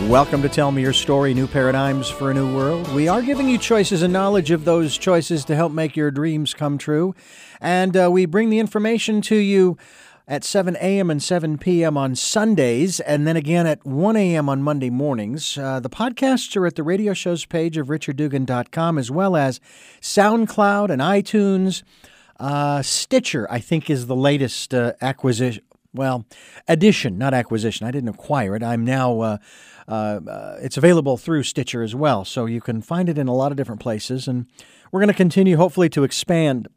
Welcome to Tell Me Your Story, New Paradigms for a New World. We are giving you choices and knowledge of those choices to help make your dreams come true. And we bring the information to you at 7 a.m. and 7 p.m. on Sundays, and then again at 1 a.m. on Monday mornings. The podcasts are at the radio shows page of richarddugan.com, as well as SoundCloud and iTunes. Stitcher, I think, is the latest acquisition. Well, addition, not acquisition. I didn't acquire it. I'm now, it's available through Stitcher as well. So you can find it in a lot of different places. And we're going to continue, hopefully, to expand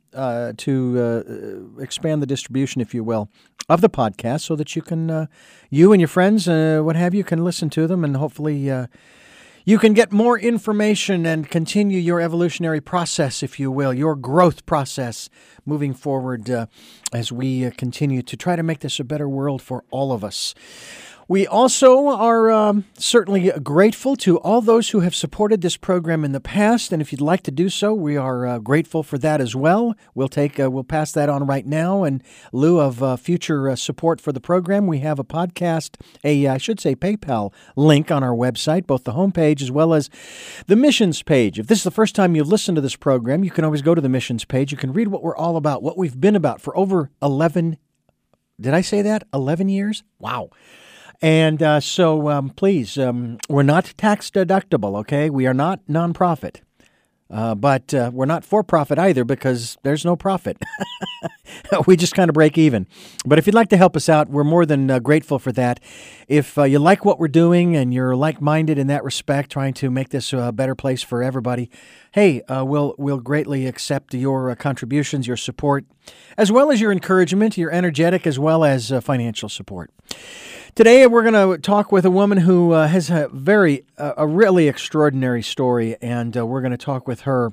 the distribution, if you will, of the podcast so that you can, you and your friends, what have you, can listen to them. And hopefully you can get more information and continue your evolutionary process, if you will, your growth process moving forward as we continue to try to make this a better world for all of us. We also are certainly grateful to all those who have supported this program in the past, and if you'd like to do so, we are grateful for that as well. We'll pass that on right now. In lieu of future support for the program, we have a podcast, I should say PayPal link on our website, both the homepage as well as the missions page. If this is the first time you've listened to this program, you can always go to the missions page. You can read what we're all about, what we've been about for over 11. Did I say that? 11 years? Wow. And so please, we're not tax deductible, okay? We are not nonprofit, but we're not for-profit either because there's no profit. We just kind of break even. But if you'd like to help us out, we're more than grateful for that. If you like what we're doing and you're like-minded in that respect, trying to make this a better place for everybody, hey, we'll greatly accept your contributions, your support, as well as your encouragement, your energetic, as well as financial support. Today, we're going to talk with a woman who has a really extraordinary story, and we're going to talk with her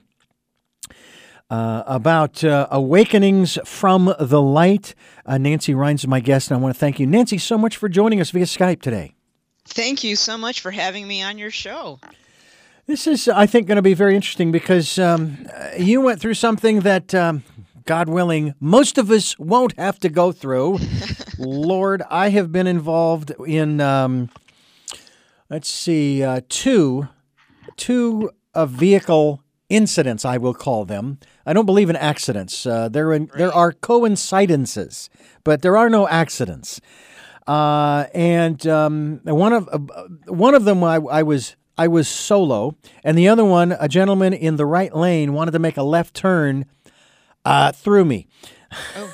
about awakenings from the light. Nancy Rhines is my guest, and I want to thank you, Nancy, so much for joining us via Skype today. Thank you so much for having me on your show. This is, I think, going to be very interesting because you went through something that, God willing, most of us won't have to go through. Lord, I have been involved in, two vehicle incidents, I will call them. I don't believe in accidents. There are coincidences, but there are no accidents. And one of them I was solo, and the other one, a gentleman in the right lane wanted to make a left turn through me. Oh.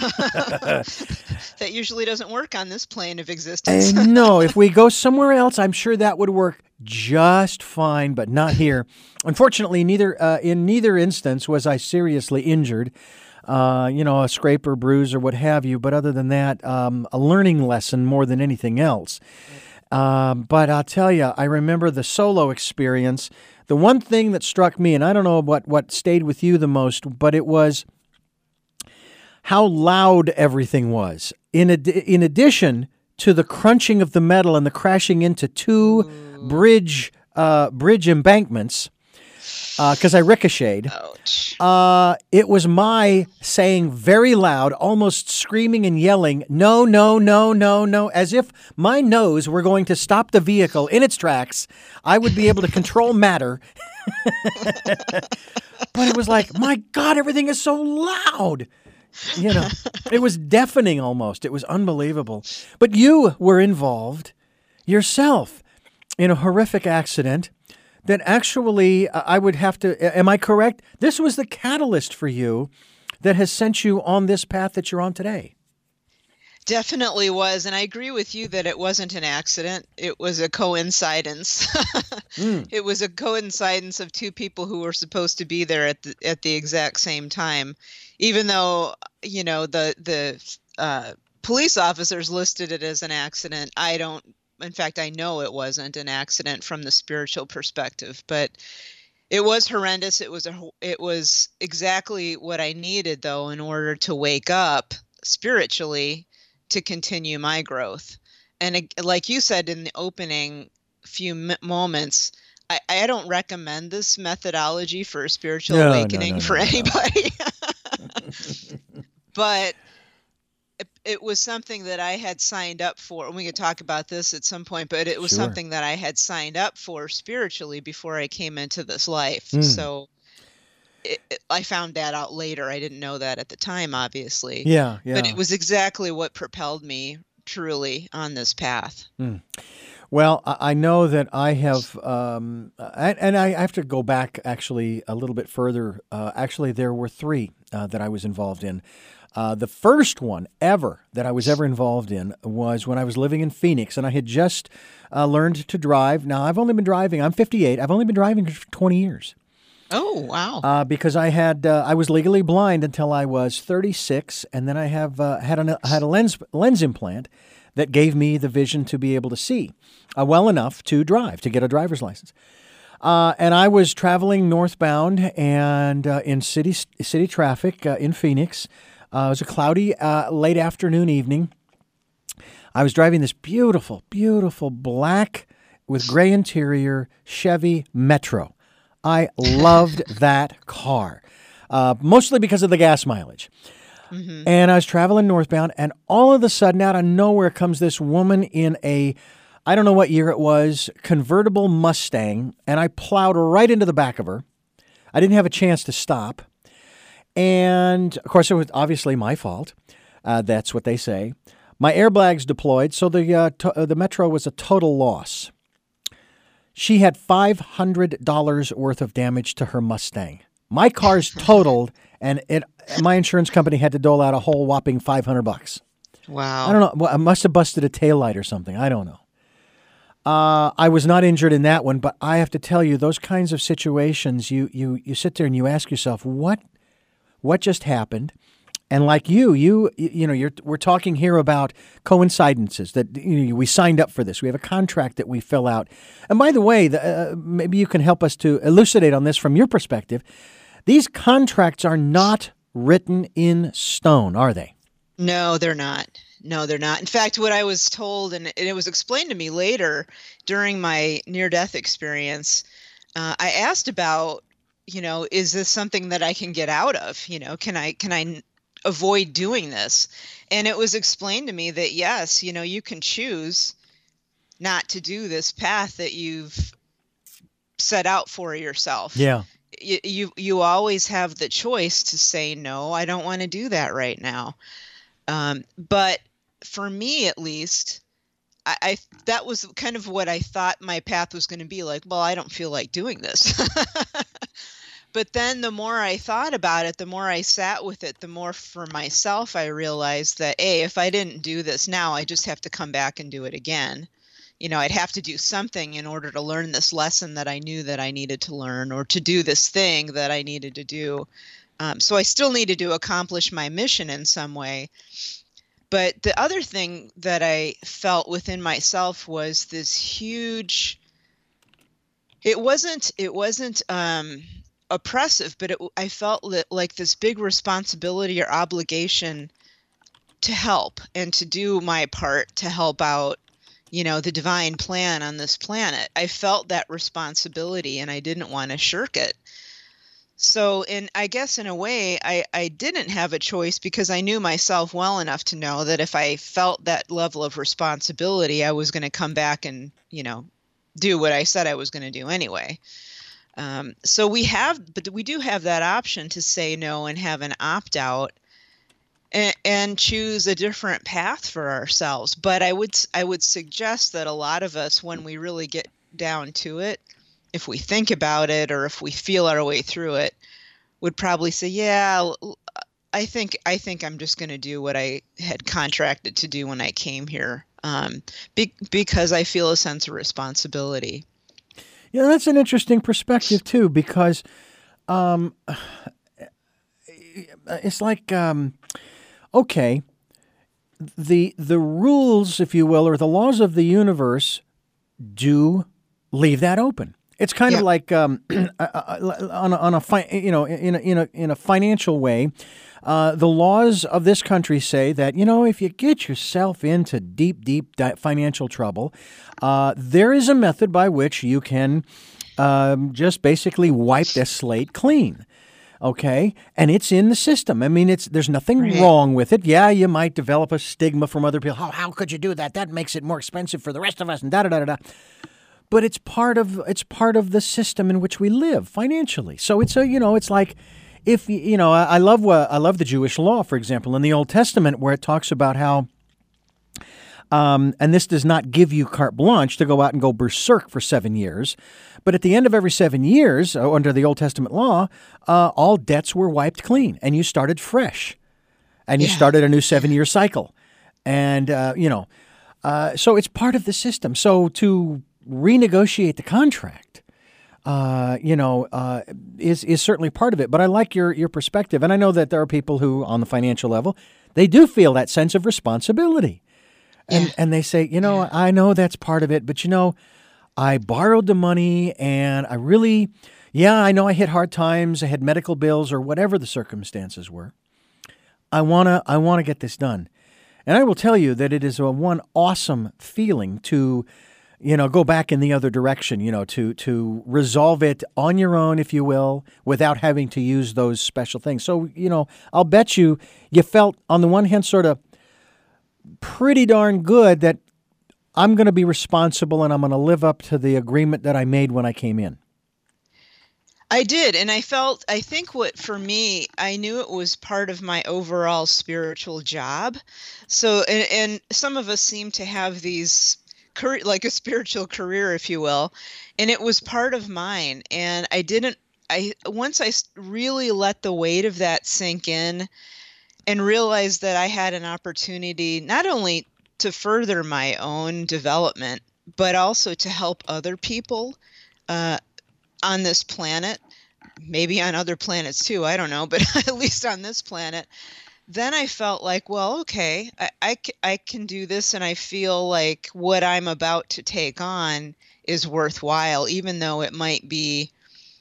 That usually doesn't work on this plane of existence. No, if we go somewhere else, I'm sure that would work just fine, but not here. Unfortunately, in neither instance was I seriously injured. A scrape or bruise or what have you. But other than that, a learning lesson more than anything else. But I'll tell you, I remember the solo experience. The one thing that struck me, and I don't know what stayed with you the most, but it was how loud everything was. In addition to the crunching of the metal and the crashing into two bridge embankments, because I ricocheted. Ouch. It was my saying very loud, almost screaming and yelling, no, no, no, no, no, as if my nose were going to stop the vehicle in its tracks. I would be able to control matter. But it was like, my God, everything is so loud. It was deafening almost. It was unbelievable. But you were involved yourself in a horrific accident that actually, I would have to, am I correct? This was the catalyst for you that has sent you on this path that you're on today. Definitely was, and I agree with you that it wasn't an accident. It was a coincidence. It was a coincidence of two people who were supposed to be there at the exact same time. Even though, the police officers listed it as an accident, in fact, I know it wasn't an accident from the spiritual perspective, but it was horrendous. It was exactly what I needed, though, in order to wake up spiritually to continue my growth. And like you said in the opening few moments, I don't recommend this methodology for a spiritual awakening for anybody. But it was something that I had signed up for, and we could talk about this at some point, but it was Sure. something that I had signed up for spiritually before I came into this life. Mm. So I found that out later. I didn't know that at the time, obviously, Yeah, but it yeah. was exactly what propelled me truly on this path. Mm. Well, I know that I have, and I have to go back actually a little bit further. Actually, there were three that I was involved in. The first one ever that I was ever involved in was when I was living in Phoenix, and I had just learned to drive. Now, I've only been driving, I'm 58, I've only been driving for 20 years. Oh, wow. Because I was legally blind until I was 36, and then I had a lens implant that gave me the vision to be able to see well enough to drive, to get a driver's license. And I was traveling northbound and in city traffic in Phoenix. It was a cloudy late afternoon evening. I was driving this beautiful, beautiful black with gray interior Chevy Metro. I loved that car, mostly because of the gas mileage. Mm-hmm. And I was traveling northbound, and all of a sudden, out of nowhere, comes this woman in I don't know what year it was, convertible Mustang, and I plowed right into the back of her. I didn't have a chance to stop. And, of course, it was obviously my fault. That's what they say. My airbags deployed, so the Metro was a total loss. She had $500 worth of damage to her Mustang. My car's totaled, and my insurance company had to dole out a whole whopping $500. Wow. I don't know. Well, I must have busted a taillight or something. I don't know. I was not injured in that one, but I have to tell you, those kinds of situations, you sit there and you ask yourself, what just happened? And like we're talking here about coincidences that we signed up for this. We have a contract that we fill out. And by the way, maybe you can help us to elucidate on this from your perspective. These contracts are not written in stone, are they? No, they're not. No, they're not. In fact, what I was told, and it was explained to me later during my near-death experience, I asked about, is this something that I can get out of? Can I avoid doing this? And it was explained to me that yes, you can choose not to do this path that you've set out for yourself. Yeah. You always have the choice to say, no, I don't want to do that right now. But for me, at least, I that was kind of what I thought my path was going to be like. Well, I don't feel like doing this. But then the more I thought about it, the more I sat with it, the more for myself I realized that, if I didn't do this now, I just have to come back and do it again. I'd have to do something in order to learn this lesson that I knew that I needed to learn, or to do this thing that I needed to do. So I still needed to accomplish my mission in some way. But the other thing that I felt within myself was this huge, it wasn't oppressive, but I felt like this big responsibility or obligation to help and to do my part to help out, the divine plan on this planet. I felt that responsibility and I didn't want to shirk it. So I guess in a way, I didn't have a choice, because I knew myself well enough to know that if I felt that level of responsibility, I was going to come back and, do what I said I was going to do anyway. So we do have that option to say no and have an opt-out and choose a different path for ourselves. But I would suggest that a lot of us, when we really get down to it, if we think about it or if we feel our way through it, would probably say, yeah, I think I'm just going to do what I had contracted to do when I came here, because I feel a sense of responsibility. Yeah, that's an interesting perspective too, because it's like, okay, the rules, if you will, or the laws of the universe do leave that open. It's kind of like on a in a financial way. The laws of this country say that, if you get yourself into deep financial trouble, there is a method by which you can just basically wipe the slate clean. Okay, and it's in the system. I mean, there's nothing Right. wrong with it. Yeah, you might develop a stigma from other people. How could you do that? That makes it more expensive for the rest of us, and da da da da da. But it's part of the system in which we live financially. So it's like if I love the Jewish law, for example, in the Old Testament, where it talks about how. And this does not give you carte blanche to go out and go berserk for 7 years. But at the end of every 7 years, under the Old Testament law, all debts were wiped clean and you started fresh. And you started a new 7-year cycle. And, so it's part of the system. So to renegotiate the contract, is certainly part of it. But I like your perspective. And I know that there are people who, on the financial level, they do feel that sense of responsibility. And they say, I know that's part of it, but I borrowed the money and I really, I know I hit hard times, I had medical bills or whatever the circumstances were. I wanna get this done. And I will tell you that it is one awesome feeling to, go back in the other direction, to resolve it on your own, if you will, without having to use those special things. So, I'll bet you felt on the one hand sort of pretty darn good that I'm going to be responsible and I'm going to live up to the agreement that I made when I came in. I did. And I think for me, I knew it was part of my overall spiritual job. So, and some of us seem to have these like a spiritual career, if you will, and it was part of mine. And once I really let the weight of that sink in, and realized that I had an opportunity not only to further my own development, but also to help other people on this planet, maybe on other planets too, I don't know, but at least on this planet, then I felt like, well, okay, I can do this, and I feel like what I'm about to take on is worthwhile, even though it might be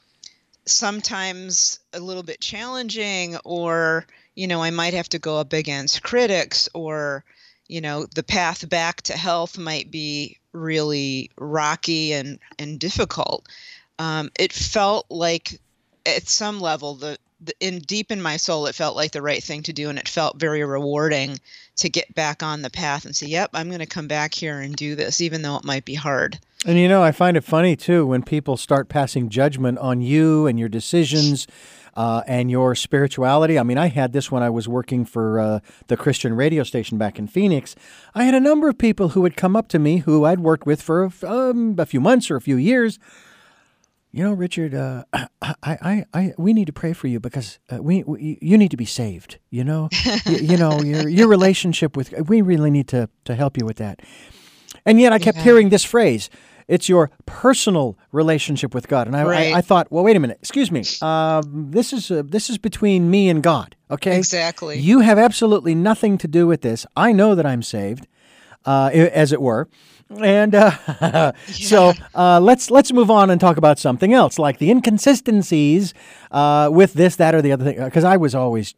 sometimes a little bit challenging, or I might have to go up against critics, or, the path back to health might be really rocky and difficult. It felt like at some level, deep in my soul, it felt like the right thing to do. And it felt very rewarding to get back on the path and say, yep, I'm going to come back here and do this, even though it might be hard. And, I find it funny, too, when people start passing judgment on you and your decisions and your spirituality. I mean, I had this when I was working for the Christian radio station back in Phoenix. I had a number of people who would come up to me who I'd worked with for a few months or a few years. Richard, we need to pray for you because you need to be saved. Your relationship with, we really need to help you with that. And yet I kept hearing this phrase, it's your personal relationship with God. And I thought, well, wait a minute, excuse me. This is between me and God, okay? Exactly. You have absolutely nothing to do with this. I know that I'm saved, as it were. And so let's move on and talk about something else, like the inconsistencies with this, that, or the other thing. Because I was always,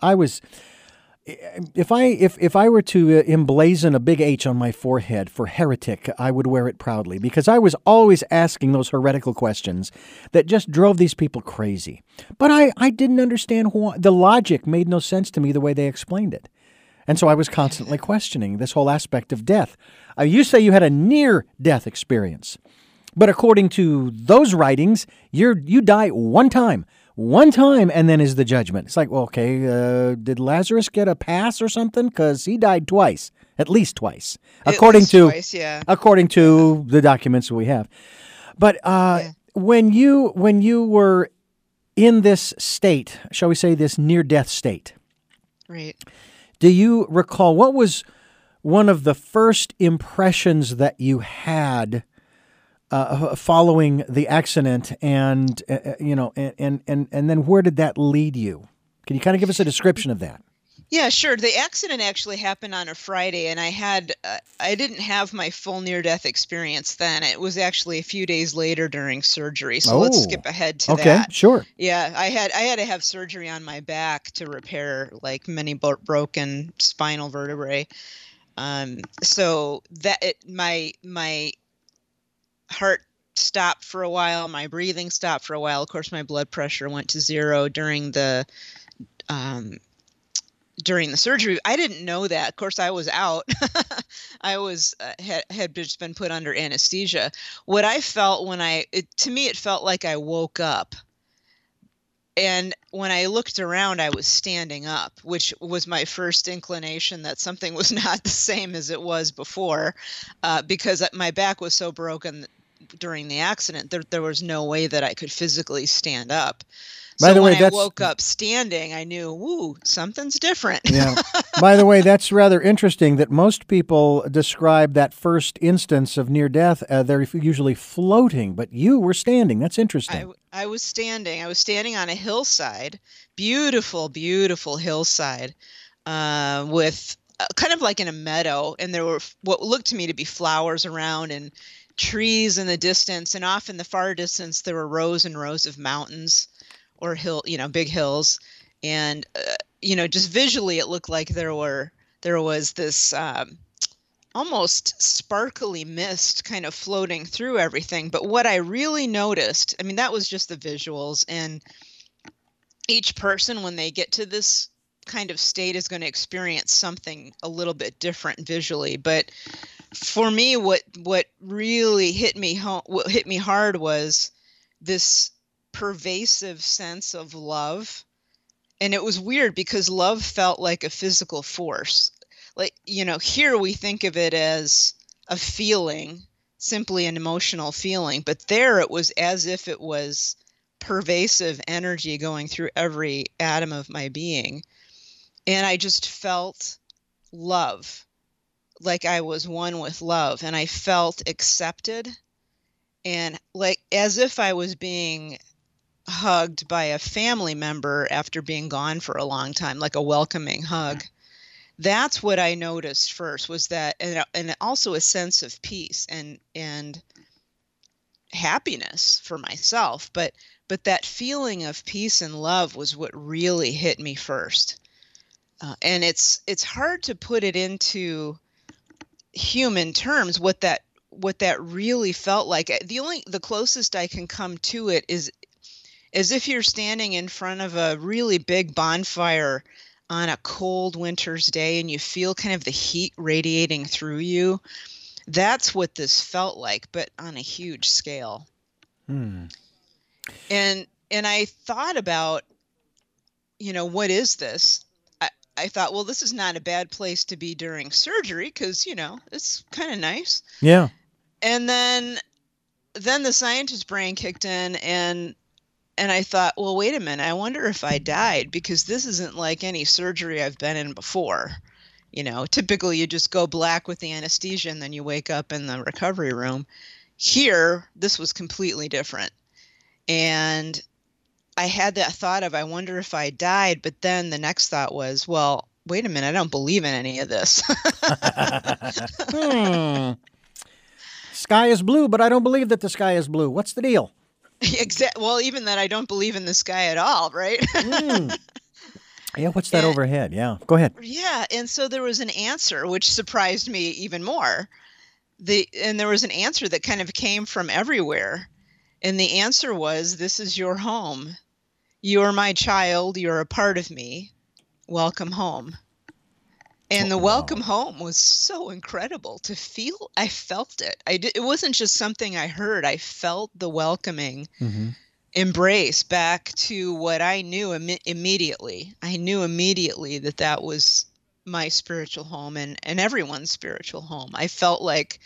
if I were to emblazon a big H on my forehead for heretic, I would wear it proudly, because I was always asking those heretical questions that just drove these people crazy. But I didn't understand why. The logic made no sense to me the way they explained it. And so I was constantly questioning this whole aspect of death. You say you had a near-death experience, but according to those writings, you die one time, and then is the judgment. It's like, well, okay, did Lazarus get a pass or something? Because he died twice, at least twice, according to the documents that we have. But when you were in this state, shall we say this near-death state, right? Do you recall what was one of the first impressions that you had following the accident, and and then where did that lead you? Can you kind of give us a description of that? Yeah, sure. The accident actually happened on a Friday, and I didn't have my full near-death experience then. It was actually a few days later during surgery. So let's skip ahead to that. Okay, sure. Yeah, I had to have surgery on my back to repair like many broken spinal vertebrae. So my heart stopped for a while. My breathing stopped for a while. Of course, my blood pressure went to 0 during the surgery. I didn't know that. Of course, I was out. I was had just been put under anesthesia. What I felt to me, it felt like I woke up. And when I looked around, I was standing up, which was my first inclination that something was not the same as it was before, because my back was so broken during the accident. There was no way that I could physically stand up. By the way, when I woke up standing, I knew, woo, something's different. Yeah. By the way, that's rather interesting that most people describe that first instance of near death, they're usually floating, but you were standing. That's interesting. I was standing. I was standing on a hillside, beautiful, beautiful hillside, with kind of like in a meadow, and there were what looked to me to be flowers around and trees in the distance, and off in the far distance there were rows and rows of mountains or big hills, and just visually it looked like there was this almost sparkly mist kind of floating through everything. But what I really noticed, I mean, that was just the visuals, and each person, when they get to this kind of state, is going to experience something a little bit different visually. But for me, what really hit me hard was this pervasive sense of love. And it was weird because love felt like a physical force. Like, here we think of it as a feeling, simply an emotional feeling, but there it was as if it was pervasive energy going through every atom of my being. And I just felt love, like I was one with love, and I felt accepted, and like as if I was being hugged by a family member after being gone for a long time, like a welcoming hug. That's what I noticed first, was that, and also a sense of peace and happiness for myself. But that feeling of peace and love was what really hit me first. And it's hard to put it into human terms what that really felt like. The closest I can come to it is as if you're standing in front of a really big bonfire on a cold winter's day and you feel kind of the heat radiating through you. That's what this felt like, but on a huge scale. And I thought about, what is this? I thought, well, this is not a bad place to be during surgery because, it's kind of nice. Yeah. And then the scientist brain kicked in, and I thought, well, wait a minute, I wonder if I died, because this isn't like any surgery I've been in before. Typically you just go black with the anesthesia and then you wake up in the recovery room. Here, this was completely different. And I had that thought of, I wonder if I died, but then the next thought was, well, wait a minute, I don't believe in any of this. Sky is blue, but I don't believe that the sky is blue. What's the deal? Well, even that I don't believe in the sky at all, right? Yeah, what's that overhead? Yeah, go ahead. Yeah, and so there was an answer which surprised me even more. And there was an answer that kind of came from everywhere. And the answer was, this is your home. You're my child. You're a part of me. Welcome home. And the welcome home was so incredible to feel. I felt it. It wasn't just something I heard. I felt the welcoming embrace back to what I knew immediately. I knew immediately that was my spiritual home and everyone's spiritual home. I felt like,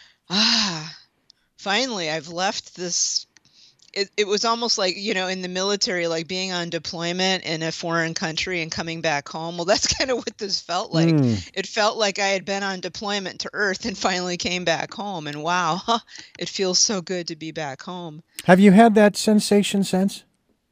finally, I've left this. It was almost like, in the military, like being on deployment in a foreign country and coming back home. Well, that's kind of what this felt like. It felt like I had been on deployment to Earth and finally came back home. And wow, it feels so good to be back home. Have you had that sensation since?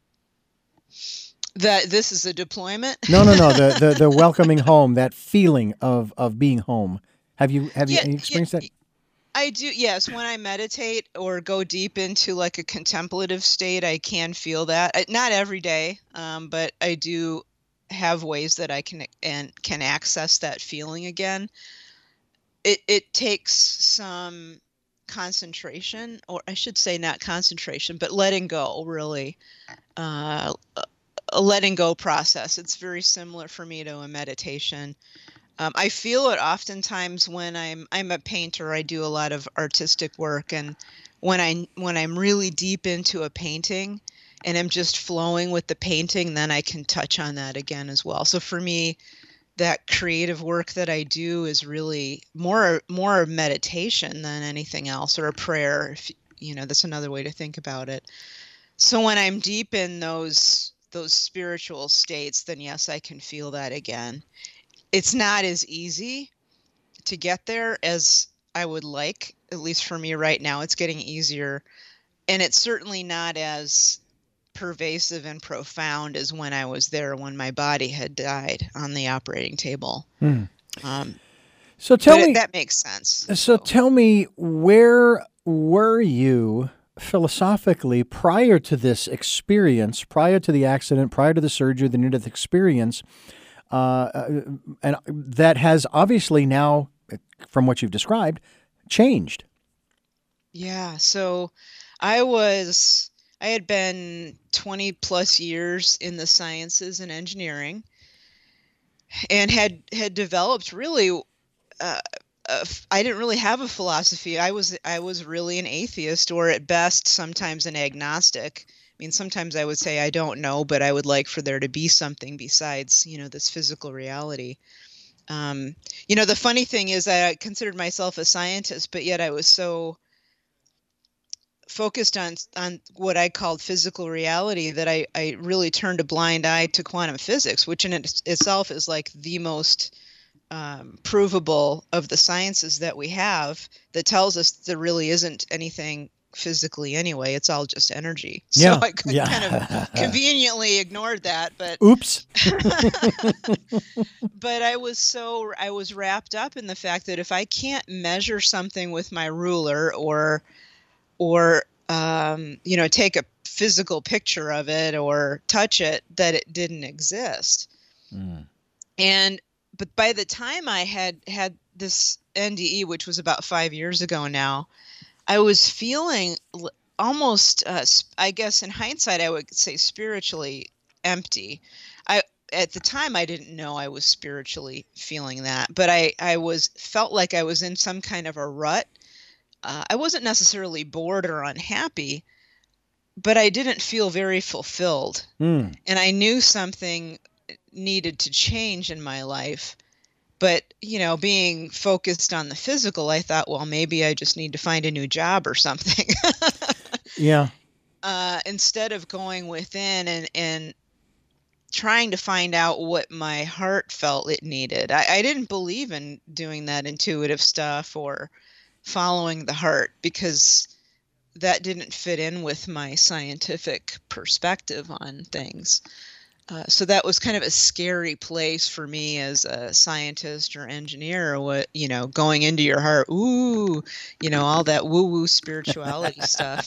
That this is a deployment? No. The welcoming home, that feeling of being home. Have you experienced that? I do, yes. When I meditate or go deep into like a contemplative state, I can feel that. Not every day, but I do have ways that I can access that feeling again. It takes some concentration, or I should say not concentration, but letting go, really. A letting go process. It's very similar for me to a meditation. I feel it oftentimes when I'm a painter. I do a lot of artistic work, and when I'm really deep into a painting and I'm just flowing with the painting, then I can touch on that again as well. So for me, that creative work that I do is really more meditation than anything else, or a prayer. If, that's another way to think about it. So when I'm deep in those spiritual states, then yes, I can feel that again. It's not as easy to get there as I would like, at least for me right now. It's getting easier, and it's certainly not as pervasive and profound as when I was there, when my body had died on the operating table. So tell me, that makes sense. So tell me, where were you philosophically prior to this experience, prior to the accident, prior to the surgery, the near-death experience, and that has obviously now, from what you've described, changed? Yeah, so I had been 20 plus years in the sciences and engineering, and had developed really, I didn't really have a philosophy. I was really an atheist, or at best, sometimes an agnostic. I mean, sometimes I would say I don't know, but I would like for there to be something besides, this physical reality. The funny thing is I considered myself a scientist, but yet I was so focused on what I called physical reality that I really turned a blind eye to quantum physics, which in itself is like the most provable of the sciences that we have, that tells us there really isn't anything physically anyway. It's all just energy. So I kind of conveniently ignored that, but oops. But I was wrapped up in the fact that if I can't measure something with my ruler, or take a physical picture of it or touch it, that it didn't exist. But by the time I had this NDE, which was about 5 years ago now, I was feeling almost, I guess in hindsight, I would say spiritually empty. At the time, I didn't know I was spiritually feeling that, but I felt like I was in some kind of a rut. I wasn't necessarily bored or unhappy, but I didn't feel very fulfilled. And I knew something needed to change in my life. But, being focused on the physical, I thought, well, maybe I just need to find a new job or something. Yeah. Instead of going within and trying to find out what my heart felt it needed. I didn't believe in doing that intuitive stuff or following the heart, because that didn't fit in with my scientific perspective on things. So that was kind of a scary place for me as a scientist or engineer, going into your heart, all that woo-woo spirituality stuff.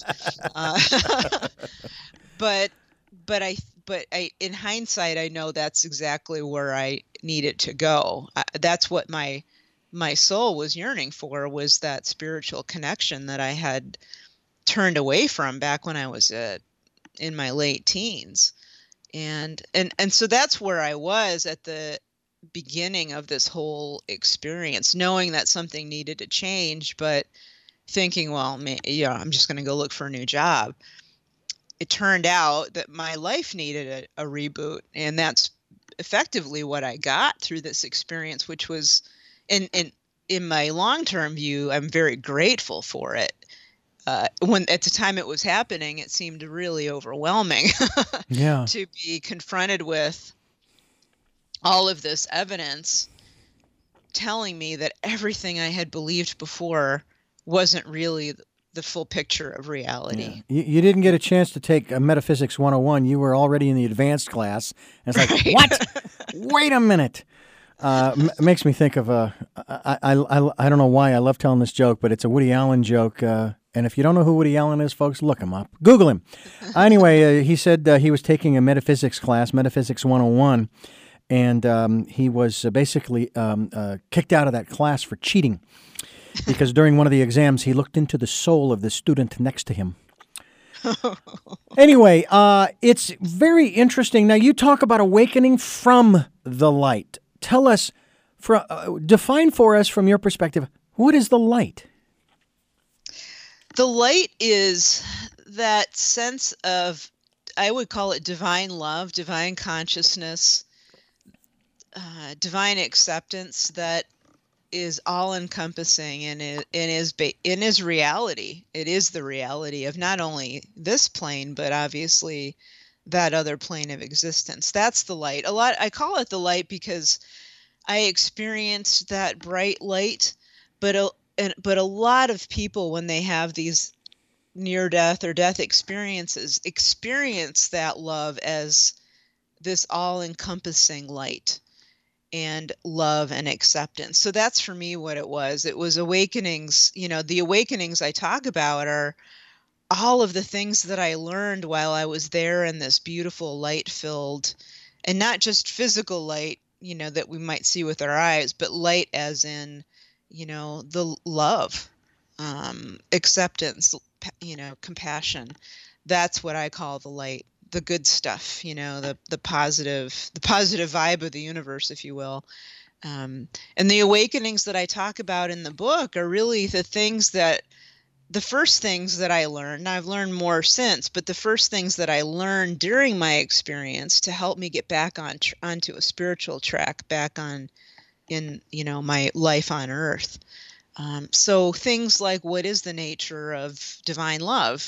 But in hindsight, I know that's exactly where I needed to go. That's what my soul was yearning for, was that spiritual connection that I had turned away from back when I was in my late teens. And so that's where I was at the beginning of this whole experience, knowing that something needed to change, but thinking, well, I'm just going to go look for a new job. It turned out that my life needed a reboot, and that's effectively what I got through this experience, which was, in my long-term view, I'm very grateful for it. When at the time it was happening, it seemed really overwhelming to be confronted with all of this evidence telling me that everything I had believed before wasn't really the full picture of reality. Yeah. You didn't get a chance to take Metaphysics 101. You were already in the advanced class. And it's like, what? Wait a minute. It makes me think of I don't know why I love telling this joke, but it's a Woody Allen joke. And if you don't know who Woody Allen is, folks, look him up. Google him. Anyway, he said he was taking a metaphysics class, Metaphysics 101, and he was basically kicked out of that class for cheating. because during one of the exams, he looked into the soul of the student next to him. Anyway, it's very interesting. Now, you talk about awakening from the light. Tell us, define for us from your perspective, what is the light? The light is that sense of, I would call it divine love, divine consciousness, divine acceptance that is all-encompassing and is reality. It is the reality of not only this plane, but obviously that other plane of existence. That's the light. I call it the light because I experienced that bright light, but a lot of people, when they have these near-death or death experiences, experience that love as this all-encompassing light and love and acceptance. So that's for me what it was. It was awakenings. The awakenings I talk about are all of the things that I learned while I was there in this beautiful light-filled, and not just physical light, that we might see with our eyes, but light as in, the love, acceptance, compassion. That's what I call the light. The good stuff, the positive vibe of the universe, if you will. And the awakenings that I talk about in the book are really the first things that I learned. Now, I've learned more since, but the first things that I learned during my experience to help me get back onto a spiritual track, back in my life on earth. So things like, what is the nature of divine love?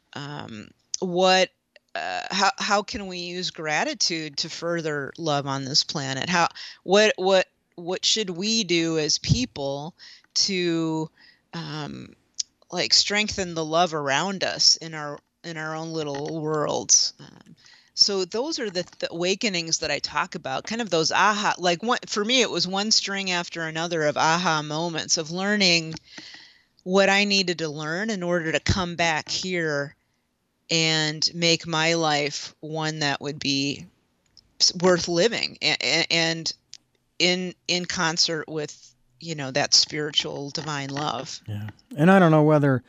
How can we use gratitude to further love on this planet? What should we do as people to strengthen the love around us in our own little worlds? So those are the awakenings that I talk about, kind of those aha, for me, it was one string after another of aha moments of learning what I needed to learn in order to come back here and make my life one that would be worth living, and in concert with, that spiritual divine love. Yeah. And I don't know whether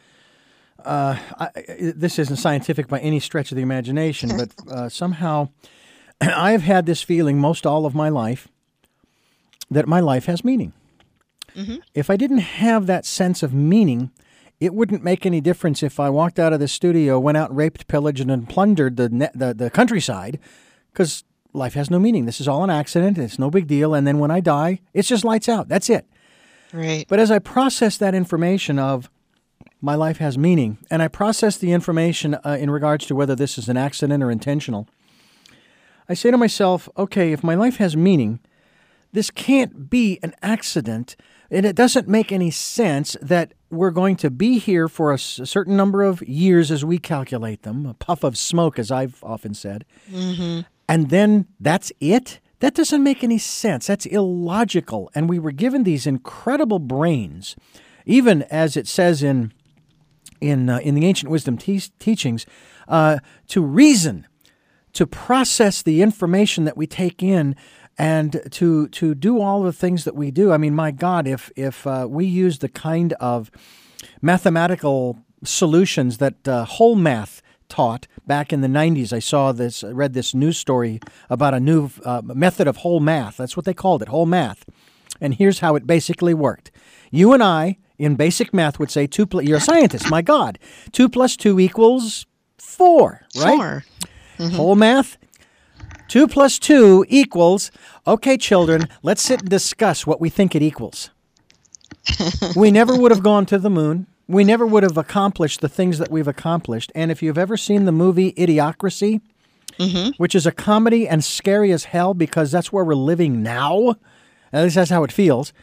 this isn't scientific by any stretch of the imagination, but somehow I've had this feeling most all of my life that my life has meaning. Mm-hmm. If I didn't have that sense of meaning, it wouldn't make any difference if I walked out of the studio, went out, raped, pillaged, and plundered the countryside, because life has no meaning. This is all an accident. It's no big deal. And then when I die, it's just lights out. That's it. Right. But as I process that information of my life has meaning, and I process the information in regards to whether this is an accident or intentional, I say to myself, okay, if my life has meaning, this can't be an accident, and it doesn't make any sense that we're going to be here for a certain number of years as we calculate them, a puff of smoke, as I've often said, mm-hmm. and then that's it? That doesn't make any sense. That's illogical. And we were given these incredible brains, even as it says in the ancient wisdom teachings, to reason, to process the information that we take in, and to do all the things that we do. I mean, my God, if we use the kind of mathematical solutions that whole math taught back in the 90s, I read this news story about a new method of whole math. That's what they called it, whole math. And here's how it basically worked. You and I, in basic math, would say you're a scientist, my God. 2 + 2 = 4, right? 4. Mm-hmm. Whole math. 2 + 2 = okay, children, let's sit and discuss what we think it equals. We never would have gone to the moon. We never would have accomplished the things that we've accomplished. And if you've ever seen the movie Idiocracy, mm-hmm. which is a comedy and scary as hell because that's where we're living now, at least that's how it feels.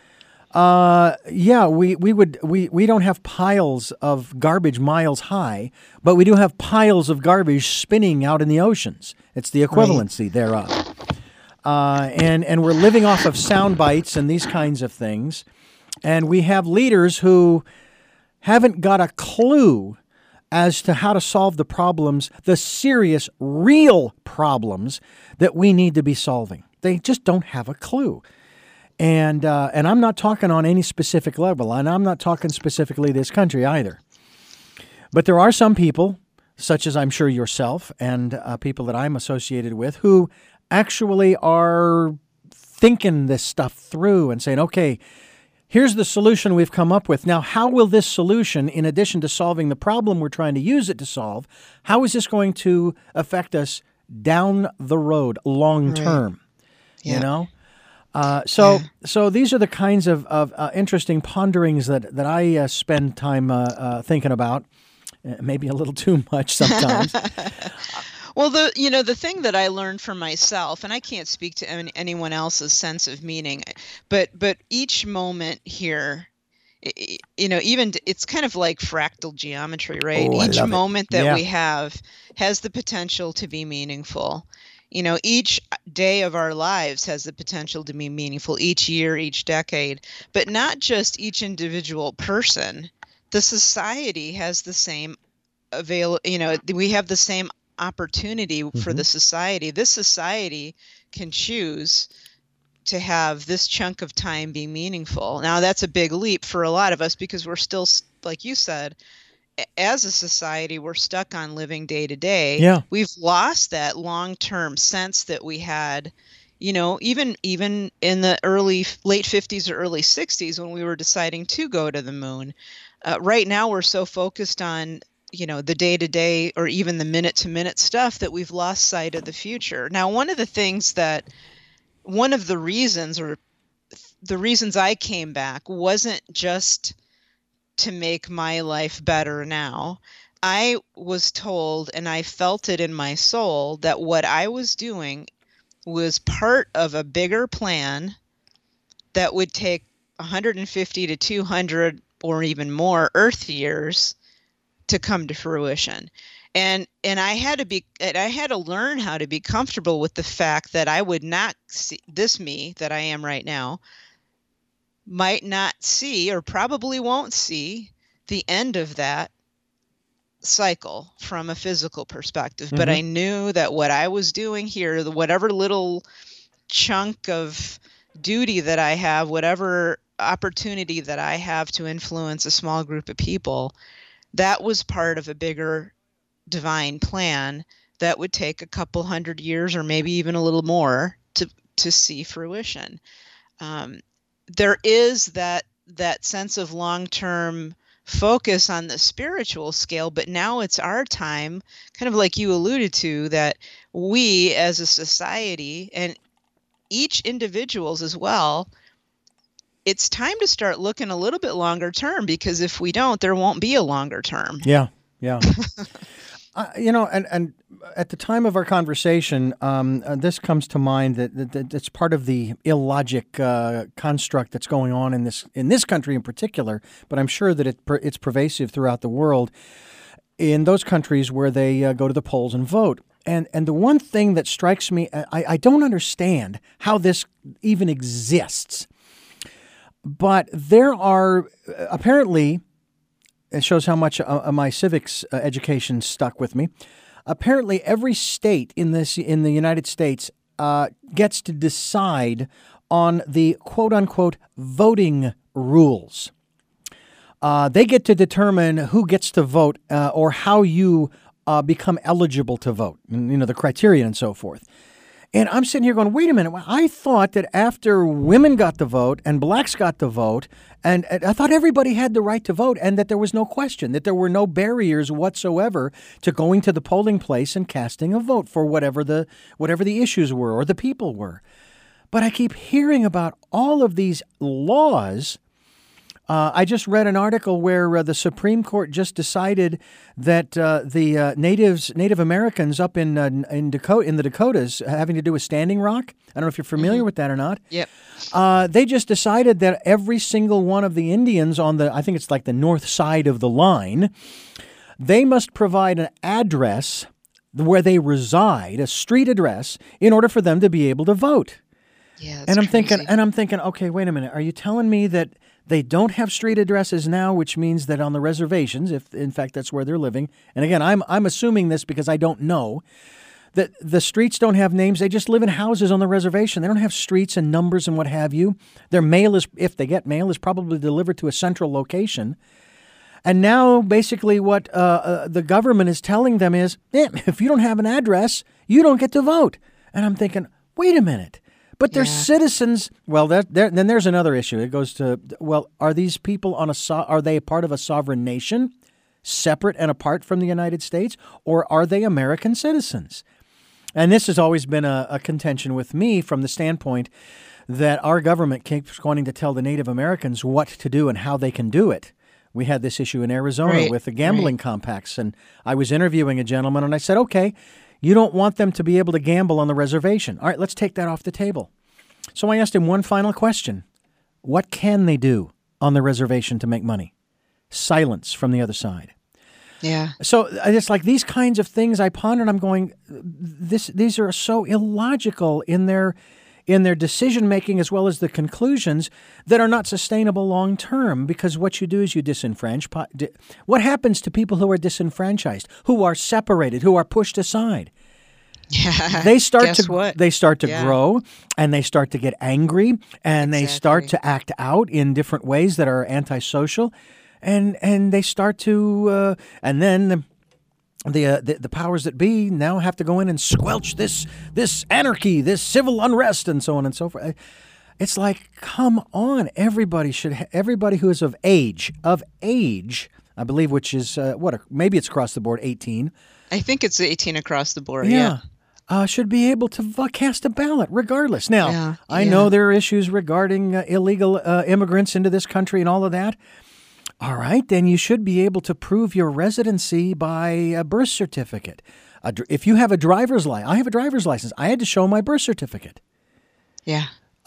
We don't have piles of garbage miles high, but we do have piles of garbage spinning out in the oceans. It's the equivalency thereof. And we're living off of sound bites and these kinds of things. And we have leaders who haven't got a clue as to how to solve the problems, the serious, real problems that we need to be solving. They just don't have a clue. And I'm not talking on any specific level, and I'm not talking specifically this country either. But there are some people, such as I'm sure yourself and people that I'm associated with, who actually are thinking this stuff through and saying, okay, here's the solution we've come up with. Now, how will this solution, in addition to solving the problem we're trying to use it to solve, how is this going to affect us down the road long term? Right. Yeah. You know? So these are the kinds of interesting ponderings that I spend time thinking about, maybe a little too much sometimes. Well, the thing that I learned for myself, and I can't speak to anyone else's sense of meaning, but each moment here, even it's kind of like fractal geometry, right? Oh, each moment that Yeah. we have has the potential to be meaningful. Each day of our lives has the potential to be meaningful, each year, each decade, but not just each individual person. The society has the same we have the same opportunity for the society. This society can choose to have this chunk of time be meaningful. Now, that's a big leap for a lot of us because we're still, like you said, as a society, we're stuck on living day to day. Yeah. We've lost that long-term sense that we had, even in the late 50s or early 60s when we were deciding to go to the moon. Right now, we're so focused on, the day-to-day or even the minute-to-minute stuff that we've lost sight of the future. Now, one of the reasons I came back wasn't just to make my life better now. I was told, and I felt it in my soul, that what I was doing was part of a bigger plan that would take 150 to 200 or even more Earth years to come to fruition. And I had to learn how to be comfortable with the fact that I would not see this me that I am right now might not see or probably won't see the end of that cycle from a physical perspective. But I knew that what I was doing here, whatever little chunk of duty that I have, whatever opportunity that I have to influence a small group of people, that was part of a bigger divine plan that would take a couple hundred years or maybe even a little more to see fruition. There is that sense of long-term focus on the spiritual scale, but now it's our time, kind of like you alluded to, that we as a society and each individuals as well, it's time to start looking a little bit longer term, because if we don't, there won't be a longer term. Yeah. And at the time of our conversation, this comes to mind that it's part of the illogic construct that's going on in this country in particular, but I'm sure that it's pervasive throughout the world in those countries where they go to the polls and vote. And the one thing that strikes me, I don't understand how this even exists, but there are apparently, it shows how much my civics education stuck with me. Apparently, every state in the United States gets to decide on the quote-unquote voting rules. They get to determine who gets to vote or how you become eligible to vote, and, the criteria and so forth. And I'm sitting here going, wait a minute, I thought that after women got the vote and blacks got the vote, and I thought everybody had the right to vote and that there was no question, that there were no barriers whatsoever to going to the polling place and casting a vote for whatever the issues were or the people were. But I keep hearing about all of these laws. I just read an article where the Supreme Court just decided that the Native Americans up in the Dakotas, having to do with Standing Rock. I don't know if you're familiar with that or not. Yep. They just decided that every single one of the Indians on I think it's like the north side of the line, they must provide an address where they reside, a street address, in order for them to be able to vote. Yeah, and I'm thinking, okay, wait a minute. Are you telling me that they don't have street addresses now, which means that on the reservations, if in fact that's where they're living, and again, I'm assuming this because I don't know, The streets don't have names. They just live in houses on the reservation. They don't have streets and numbers and what have you. Their mail is, if they get mail, is probably delivered to a central location. And now basically what the government is telling them is, if you don't have an address, you don't get to vote. And I'm thinking, wait a minute. But they're citizens. Well, then there's another issue. It goes to, well, are these people are they part of a sovereign nation, separate and apart from the United States, or are they American citizens? And this has always been a contention with me from the standpoint that our government keeps wanting to tell the Native Americans what to do and how they can do it. We had this issue in Arizona with the gambling compacts, and I was interviewing a gentleman, and I said, okay, you don't want them to be able to gamble on the reservation. All right, let's take that off the table. So I asked him one final question. What can they do on the reservation to make money? Silence from the other side. Yeah. So it's like these kinds of things I ponder, and I'm going, these are so illogical in their decision-making as well as the conclusions that are not sustainable long-term, because what you do is you disenfranchise. What happens to people who are disenfranchised, who are separated, who are pushed aside? Yeah. They start to grow, and they start to get angry, and they start to act out in different ways that are antisocial, and they start to and then the powers that be now have to go in and squelch this anarchy, this civil unrest, and so on and so forth. It's like, come on, everybody who is of age, I believe, which is maybe it's across the board 18. I think it's 18 across the board. Should be able to cast a ballot regardless. Now, I know there are issues regarding illegal immigrants into this country and all of that. All right, then you should be able to prove your residency by a birth certificate. If you have a driver's license, I have a driver's license. I had to show my birth certificate. Yeah.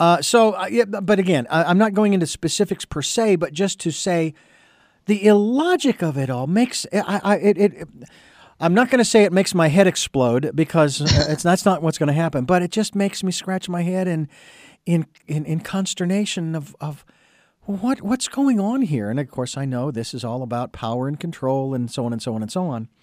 But again, I'm not going into specifics per se, but just to say the illogic of it all makes I'm not going to say it makes my head explode, because that's not what's going to happen. But it just makes me scratch my head in consternation of what's going on here. And of course, I know this is all about power and control and so on and so on and so on.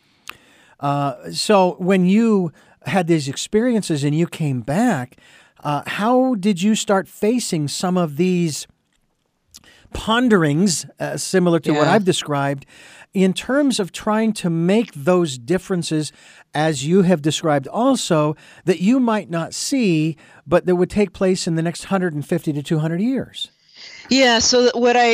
So when you had these experiences and you came back, how did you start facing some of these ponderings, similar to what I've described, in terms of trying to make those differences, as you have described also, that you might not see, but that would take place in the next 150 to 200 years? Yeah, so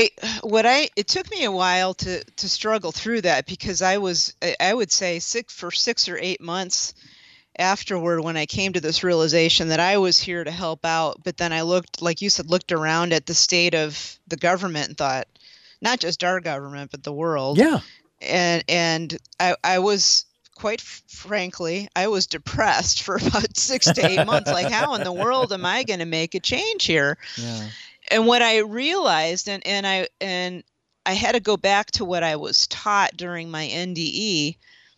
it took me a while to struggle through that, because I would say for 6 or 8 months afterward, when I came to this realization that I was here to help out, but then I looked, like you said, looked around at the state of the government and thought, not just our government, but the world. Yeah. And I was, quite frankly, I was depressed for about 6 to 8 months. Like, how in the world am I going to make a change here? Yeah. And what I realized, and I had to go back to what I was taught during my NDE,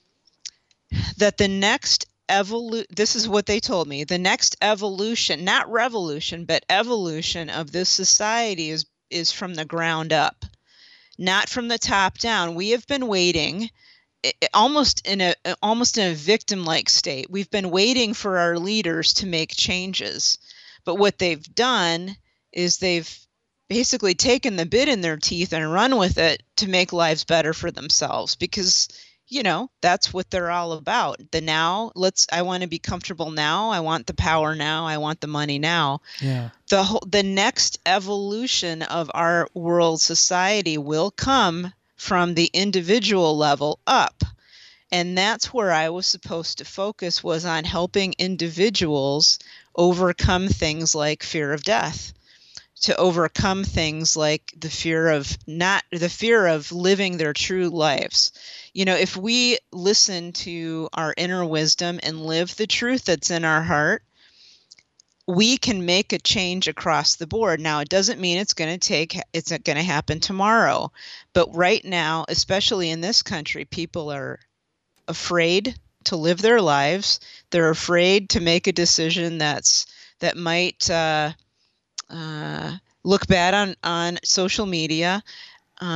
that the next this is what they told me, the next evolution, not revolution, but evolution of this society is from the ground up, not from the top down. We have been waiting, almost in a victim-like state. We've been waiting for our leaders to make changes, but what they've done is they've basically taken the bit in their teeth and run with it to make lives better for themselves, because, that's what they're all about. I want to be comfortable now. I want the power now. I want the money now. Yeah. The next evolution of our world society will come from the individual level up. And that's where I was supposed to focus, was on helping individuals overcome things like fear of death, to overcome things like the fear of living their true lives. If we listen to our inner wisdom and live the truth that's in our heart, we can make a change across the board. Now, it doesn't mean it's going to happen tomorrow, but right now, especially in this country, people are afraid to live their lives. They're afraid to make a decision that might look bad on social media.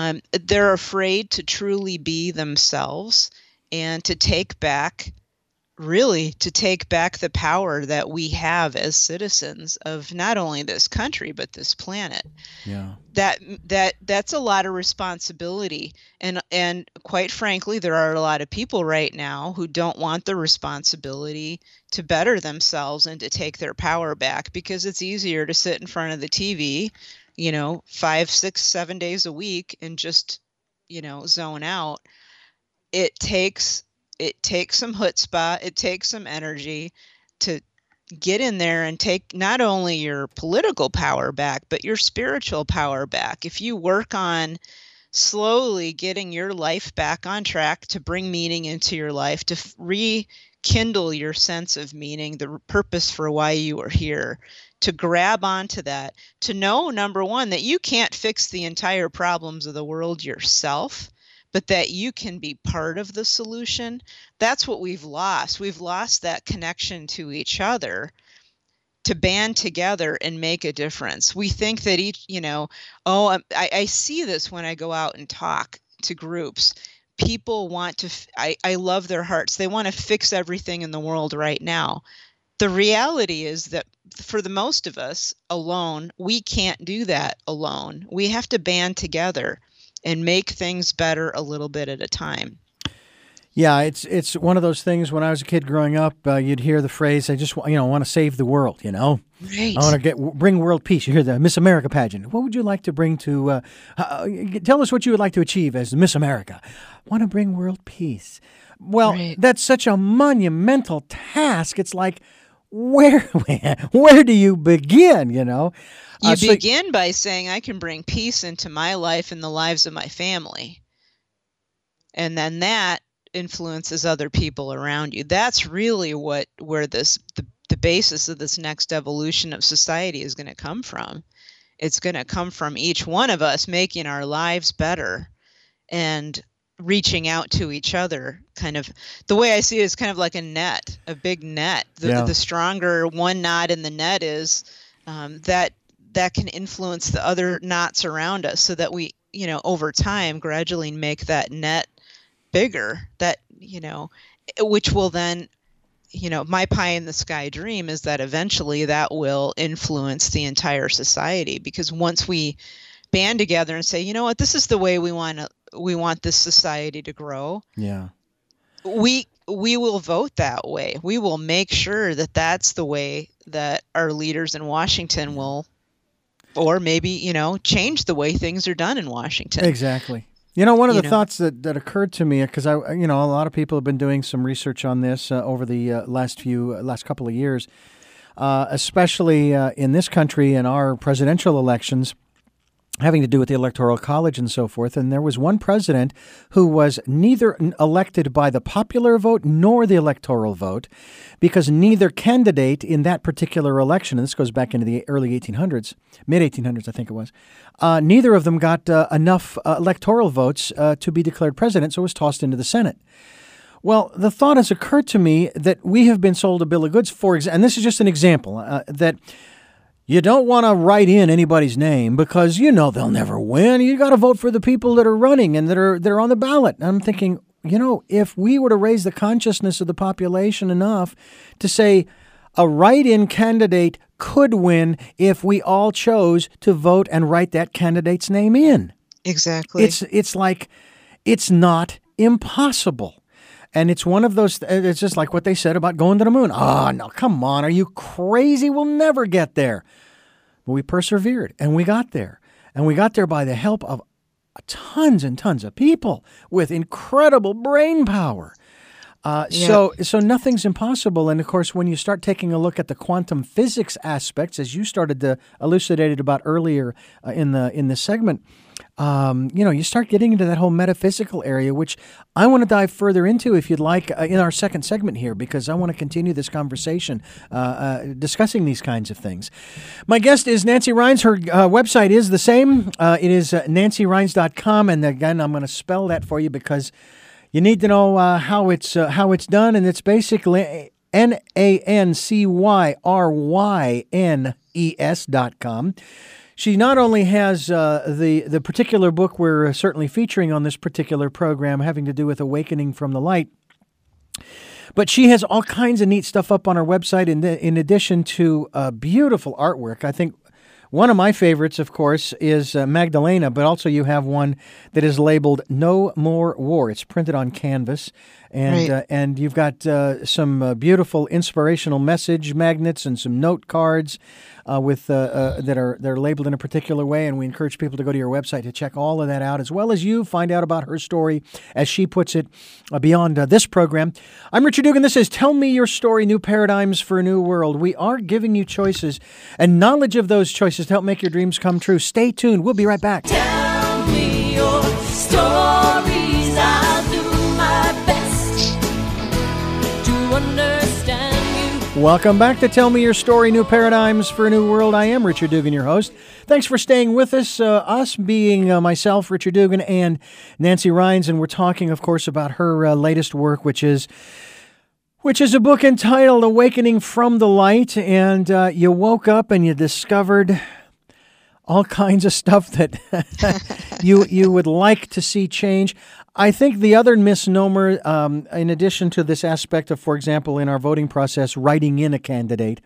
They're afraid to truly be themselves and to take back really to take back the power that we have as citizens of not only this country but this planet. Yeah. That's a lot of responsibility, and quite frankly, there are a lot of people right now who don't want the responsibility to better themselves and to take their power back, because it's easier to sit in front of the TV, 5, 6, 7 days a week and just, zone out. It takes some chutzpah, it takes some energy to get in there and take not only your political power back, but your spiritual power back. If you work on slowly getting your life back on track, to bring meaning into your life, to rekindle your sense of meaning, the purpose for why you are here, to grab onto that, to know, number one, that you can't fix the entire problems of the world yourself, but that you can be part of the solution. That's what we've lost. We've lost that connection to each other, to band together and make a difference. We think that I see this when I go out and talk to groups. People want to, I love their hearts. They want to fix everything in the world right now. The reality is that for the most of us alone, we can't do that alone. We have to band together and make things better a little bit at a time. Yeah, it's one of those things. When I was a kid growing up, you'd hear the phrase, "I just want to save the world." Right. I want to bring world peace. You hear the Miss America pageant. What would you like to bring to? Tell us what you would like to achieve as Miss America. I want to bring world peace. Well, That's such a monumental task. It's like, where do you begin? You begin by saying, I can bring peace into my life and the lives of my family. And then that influences other people around you. That's really where the basis of this next evolution of society is going to come from. It's going to come from each one of us making our lives better and reaching out to each other. Kind of the way I see it is kind of like a net, a big net. The stronger one knot in the net is, that can influence the other knots around us, so that we, over time gradually make that net bigger, that, which will then, my pie in the sky dream is that eventually that will influence the entire society, because once we band together and say, this is the way we want this society to grow. Yeah. We will vote that way. We will make sure that that's the way that our leaders in Washington will, or maybe, change the way things are done in Washington. Exactly. One of the thoughts that occurred to me, because a lot of people have been doing some research on this over the last couple of years, especially in this country in our presidential elections, having to do with the Electoral College and so forth. And there was one president who was neither elected by the popular vote nor the electoral vote, because neither candidate in that particular election, and this goes back into the early 1800s, mid-1800s, I think it was, neither of them got enough electoral votes to be declared president, so was tossed into the Senate. Well, the thought has occurred to me that we have been sold a bill of goods, and this is just an example, that you don't want to write in anybody's name because they'll never win. You got to vote for the people that are running and that are on the ballot. And I'm thinking, if we were to raise the consciousness of the population enough to say a write-in candidate could win if we all chose to vote and write that candidate's name in. Exactly. It's like, it's not impossible. And it's one of those, it's just like what they said about going to the moon. Oh, no, come on. Are you crazy? We'll never get there. But we persevered, and we got there. And we got there by the help of tons and tons of people with incredible brain power. So nothing's impossible. And, of course, when you start taking a look at the quantum physics aspects, as you started to elucidate about earlier in this segment, you start getting into that whole metaphysical area, which I want to dive further into, if you'd like, in our second segment here, because I want to continue this conversation discussing these kinds of things. My guest is Nancy Rhines. Her website is the same. It is nancyrhines.com. And again, I'm going to spell that for you because you need to know how it's done. And it's basically NANCYRYNES.com. She not only has the particular book we're certainly featuring on this particular program, having to do with Awakening from the Light, But she has all kinds of neat stuff up on her website in addition to beautiful artwork. I think one of my favorites, of course, is Magdalena, but also you have one that is labeled "No More War." It's printed on canvas, and Right. and you've got some beautiful inspirational message magnets and some note cards with that are labeled in a particular way. And we encourage people to go to your website to check all of that out, as well as you find out about her story, as she puts it, beyond this program. I'm Richard Dugan. This is Tell Me Your Story: New Paradigms for a New World. We are giving you choices and knowledge of those choices to help make your dreams come true. Stay tuned. We'll be right back. Tell me your stories. I'll do my best to understand you. Welcome back to Tell Me Your Story: New Paradigms for a New World. I am Richard Dugan, your host. Thanks for staying with us, us being myself, Richard Dugan, and Nancy Rhines, and we're talking, of course, about her latest work, which is a book entitled Awakening from the Light. And you woke up and you discovered all kinds of stuff that you would like to see change. I think the other misnomer, in addition to this aspect of, for example, in our voting process, writing in a candidate,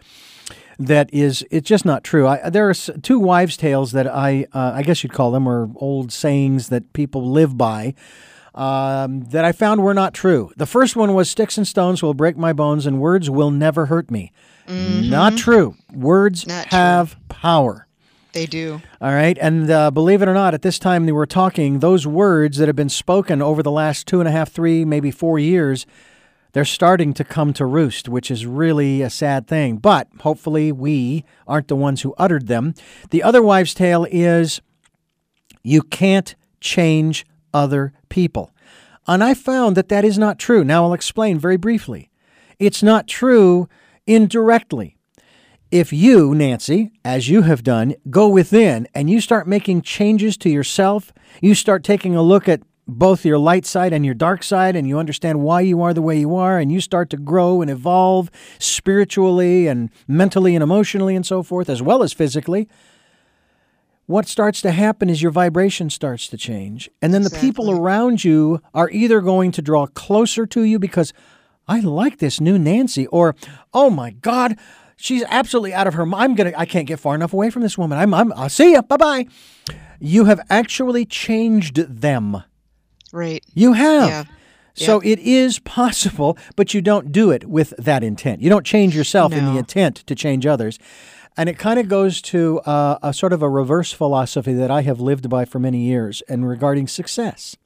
it's just not true. There are two wives' tales that I guess you'd call them, or old sayings that people live by, that I found were not true. The first one was "Sticks and stones will break my bones, and words will never hurt me." Mm-hmm. Not true. Words have power. They do. All right. And believe it or not, at this time they were talking, those words that have been spoken over the last 2.5, 3, maybe 4 years, they're starting to come to roost, which is really a sad thing. But hopefully we aren't the ones who uttered them. The other wives' tale is you can't change other people. And I found that is not true. Now I'll explain very briefly. It's not true indirectly. If you, Nancy, as you have done, go within and you start making changes to yourself, you start taking a look at both your light side and your dark side, and you understand why you are the way you are, and you start to grow and evolve spiritually and mentally and emotionally and so forth, as well as physically, what starts to happen is your vibration starts to change. And then the people around you are either going to draw closer to you because, I like this new Nancy, or, oh my God, she's absolutely out of her mind. I can't get far enough away from this woman. I'll see ya. Bye-bye. You have actually changed them. Right. You have. Yeah. So it is possible, but you don't do it with that intent. You don't change yourself in the intent to change others. And it kind of goes to a sort of a reverse philosophy that I have lived by for many years, and regarding success.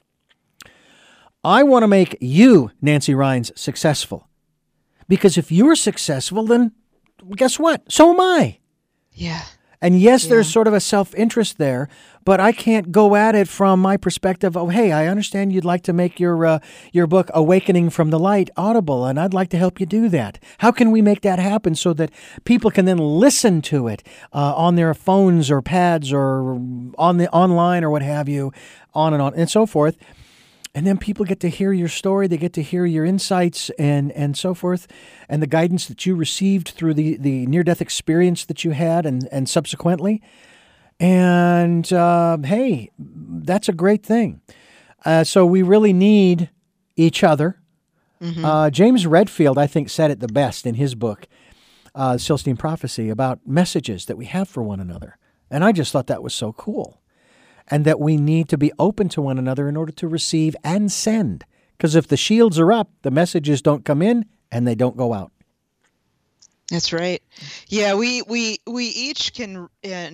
I want to make you, Nancy Rhines, successful. Because if you're successful, then guess what? So am I. Yeah. And yes, there's sort of a self-interest there, but I can't go at it from my perspective. Oh, hey, I understand you'd like to make your book Awakening from the Light audible, and I'd like to help you do that. How can we make that happen so that people can then listen to it on their phones or pads or on the online or what have you, on and so forth. And then people get to hear your story, they get to hear your insights and so forth, and the guidance that you received through the near-death experience that you had and subsequently. And, hey, that's a great thing. So we really need each other. Mm-hmm. James Redfield, I think, said it the best in his book, Silstein Prophecy, about messages that we have for one another. And I just thought that was so cool. And that we need to be open to one another in order to receive and send. Because if the shields are up, the messages don't come in and they don't go out. That's right. Yeah, we each can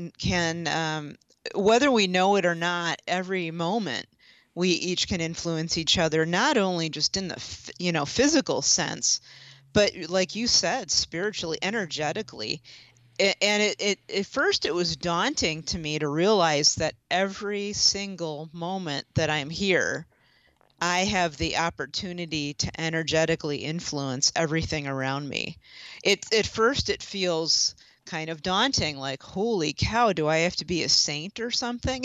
whether we know it or not, every moment we each can influence each other, not only just in the physical sense, but like you said, spiritually, energetically. And it at first it was daunting to me to realize that every single moment that I'm here, I have the opportunity to energetically influence everything around me. At first it feels kind of daunting, like, holy cow, do I have to be a saint or something?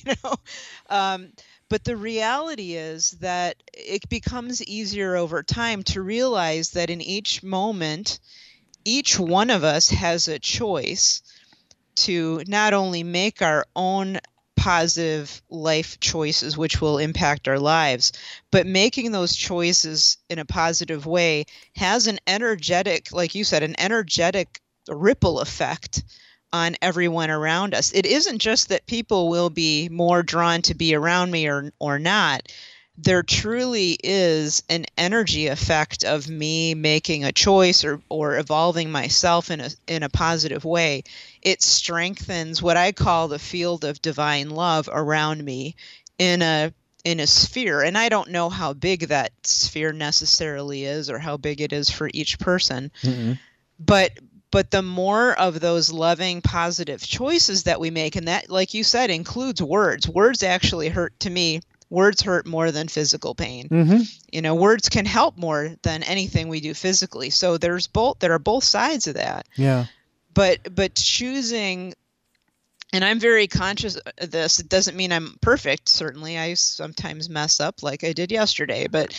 But the reality is that it becomes easier over time to realize that in each moment, each one of us has a choice to not only make our own positive life choices which will impact our lives. But making those choices in a positive way has an energetic, like you said, an energetic ripple effect on everyone around us. It isn't just that people will be more drawn to be around me or not. There truly is an energy effect of me making a choice or evolving myself in a positive way. It strengthens what I call the field of divine love around me in a sphere. And I don't know how big that sphere necessarily is or how big it is for each person. Mm-hmm. But the more of those loving, positive choices that we make, and that, like you said, includes words. Words actually hurt to me. Words hurt more than physical pain. Mm-hmm. Words can help more than anything we do physically. So there are both sides of that. Yeah. But choosing, and I'm very conscious of this. It doesn't mean I'm perfect. Certainly, I sometimes mess up, like I did yesterday. But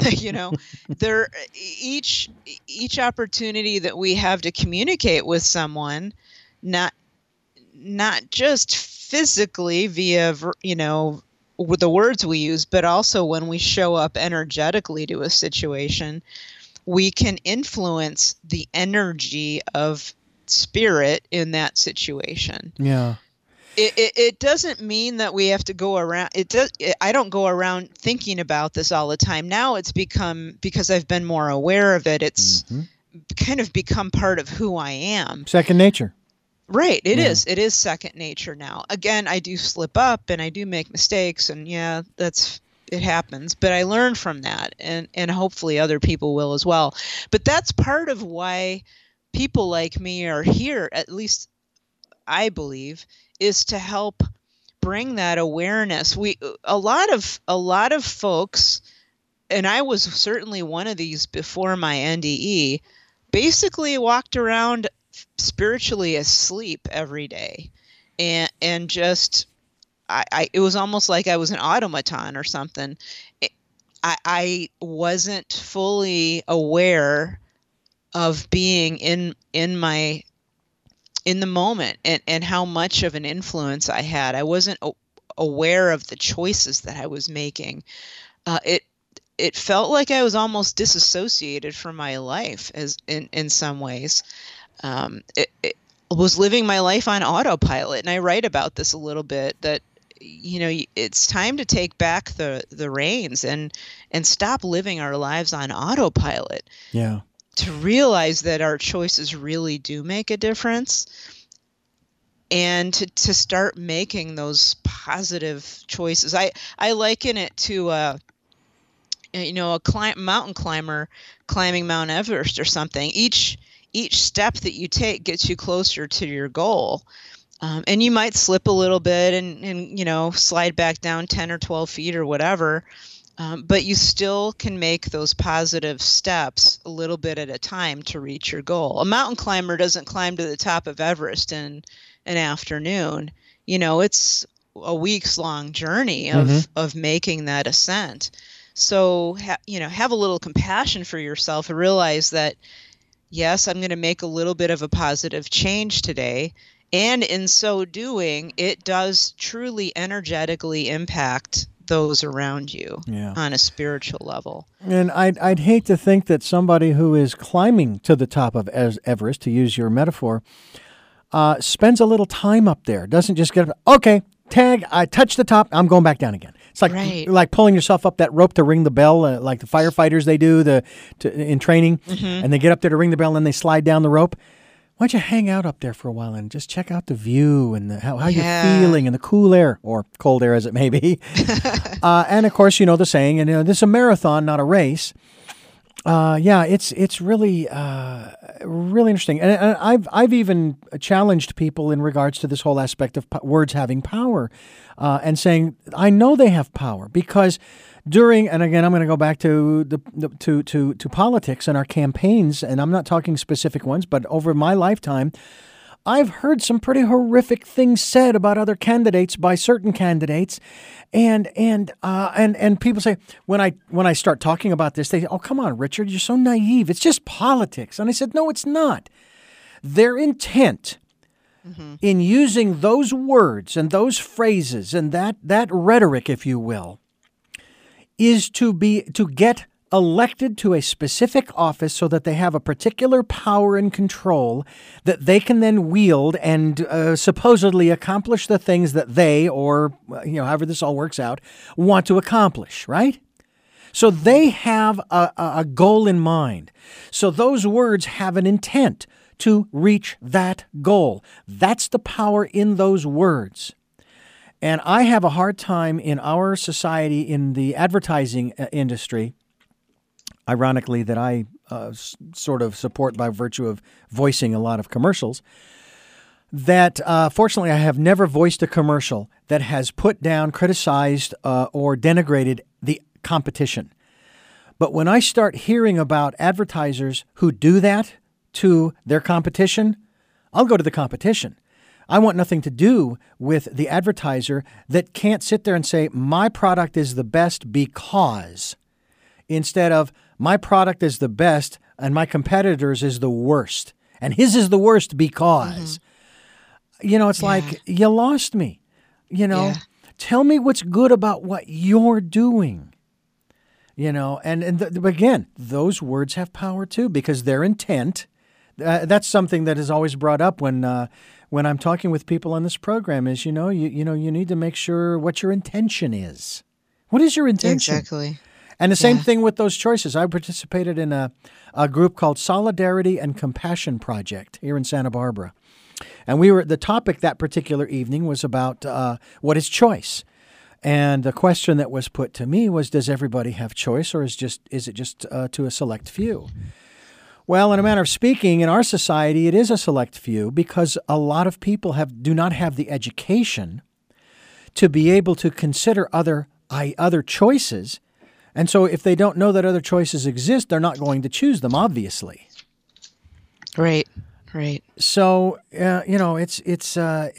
there each opportunity that we have to communicate with someone, not just physically via with the words we use, but also when we show up energetically to a situation, we can influence the energy of spirit in that situation. Yeah. It doesn't mean that we have to go around. I don't go around thinking about this all the time. Now it's become, because I've been more aware of it, it's kind of become part of who I am. Second nature. Right. It is. It is second nature now. Again, I do slip up and I do make mistakes, and it happens, but I learn from that, and hopefully other people will as well. But that's part of why people like me are here, at least I believe, is to help bring that awareness. A lot of folks, and I was certainly one of these before my NDE, basically walked around spiritually asleep every day, and just it was almost like I was an automaton or something. I wasn't fully aware of being in the moment and how much of an influence I had. I wasn't aware of the choices that I was making. It felt like I was almost disassociated from my life in some ways. It was living my life on autopilot, and I write about this a little bit, that it's time to take back the reins and stop living our lives on autopilot. Yeah. To realize that our choices really do make a difference, and to start making those positive choices. I liken it to a mountain climber climbing Mount Everest or something. Each step that you take gets you closer to your goal. And you might slip a little bit and slide back down 10 or 12 feet or whatever. But you still can make those positive steps a little bit at a time to reach your goal. A mountain climber doesn't climb to the top of Everest in an afternoon. It's a week's long journey of making that ascent. So, have a little compassion for yourself and realize that, yes, I'm going to make a little bit of a positive change today. And in so doing, it does truly energetically impact those around you on a spiritual level. And I'd hate to think that somebody who is climbing to the top of Everest, to use your metaphor, spends a little time up there, doesn't just get up, okay, tag, I touched the top, I'm going back down again. It's like like pulling yourself up that rope to ring the bell, like the firefighters they do in training, and they get up there to ring the bell and then they slide down the rope. Why don't you hang out up there for a while and just check out the view and how you're feeling and the cool air, or cold air as it may be. And of course, the saying, this is a marathon, not a race. It's really really interesting. And I've even challenged people in regards to this whole aspect of words having power, and saying, I know they have power because and again, I'm going to go back to to politics and our campaigns, and I'm not talking specific ones, but over my lifetime, I've heard some pretty horrific things said about other candidates by certain candidates, and people say when I start talking about this, they say, "Oh, come on, Richard, you're so naive. It's just politics." And I said, "No, it's not. Their intent in using those words and those phrases and that rhetoric, if you will, is to get elected to a specific office so that they have a particular power and control that they can then wield and supposedly accomplish the things that they, or however this all works out, want to accomplish, right? So they have a goal in mind. So those words have an intent to reach that goal. That's the power in those words. And I have a hard time in our society, in the advertising industry, ironically, that I sort of support by virtue of voicing a lot of commercials, that fortunately I have never voiced a commercial that has put down, criticized, or denigrated the competition. But when I start hearing about advertisers who do that to their competition, I'll go to the competition. I want nothing to do with the advertiser that can't sit there and say, my product is the best because, instead of, my product is the best and my competitor's is the worst. And his is the worst because. It's like, you lost me. Tell me what's good about what you're doing. Again, those words have power too, because their intent, that's something that is always brought up when I'm talking with people on this program is, you need to make sure what your intention is. What is your intention? Exactly. And the same thing with those choices. I participated in a group called Solidarity and Compassion Project here in Santa Barbara. And the topic that particular evening was about what is choice. And the question that was put to me was, does everybody have choice, or is it just to a select few? Well, in a manner of speaking, in our society, it is a select few because a lot of people do not have the education to be able to consider other choices. And so if they don't know that other choices exist, they're not going to choose them, obviously. Right. So, it's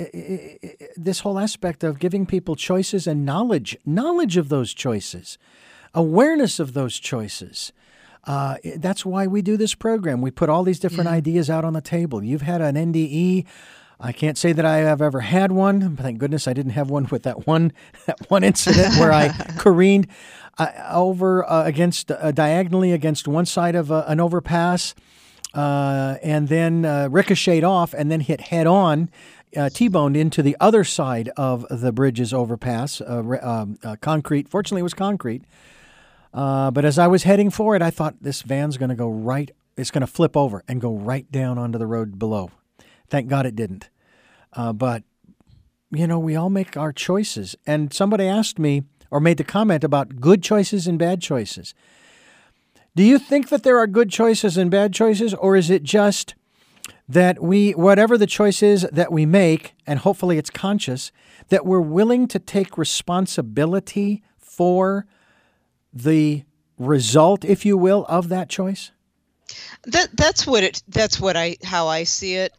this whole aspect of giving people choices and knowledge of those choices, awareness of those choices. That's why we do this program. We put all these different ideas out on the table. You've had an NDE. I can't say that I have ever had one. Thank goodness I didn't have one with that one incident where I careened over diagonally against one side of an overpass, and then ricocheted off and then hit head on, T-boned into the other side of the bridge's overpass, concrete. Fortunately, it was concrete. But as I was heading for it, I thought this van's going to go right. It's going to flip over and go right down onto the road below. Thank God it didn't. But, we all make our choices. And somebody asked me or made the comment about good choices and bad choices. Do you think that there are good choices and bad choices, or is it just that whatever the choice is that we make, and hopefully it's conscious, that we're willing to take responsibility for the result, if you will, of that choice? That's how I see it.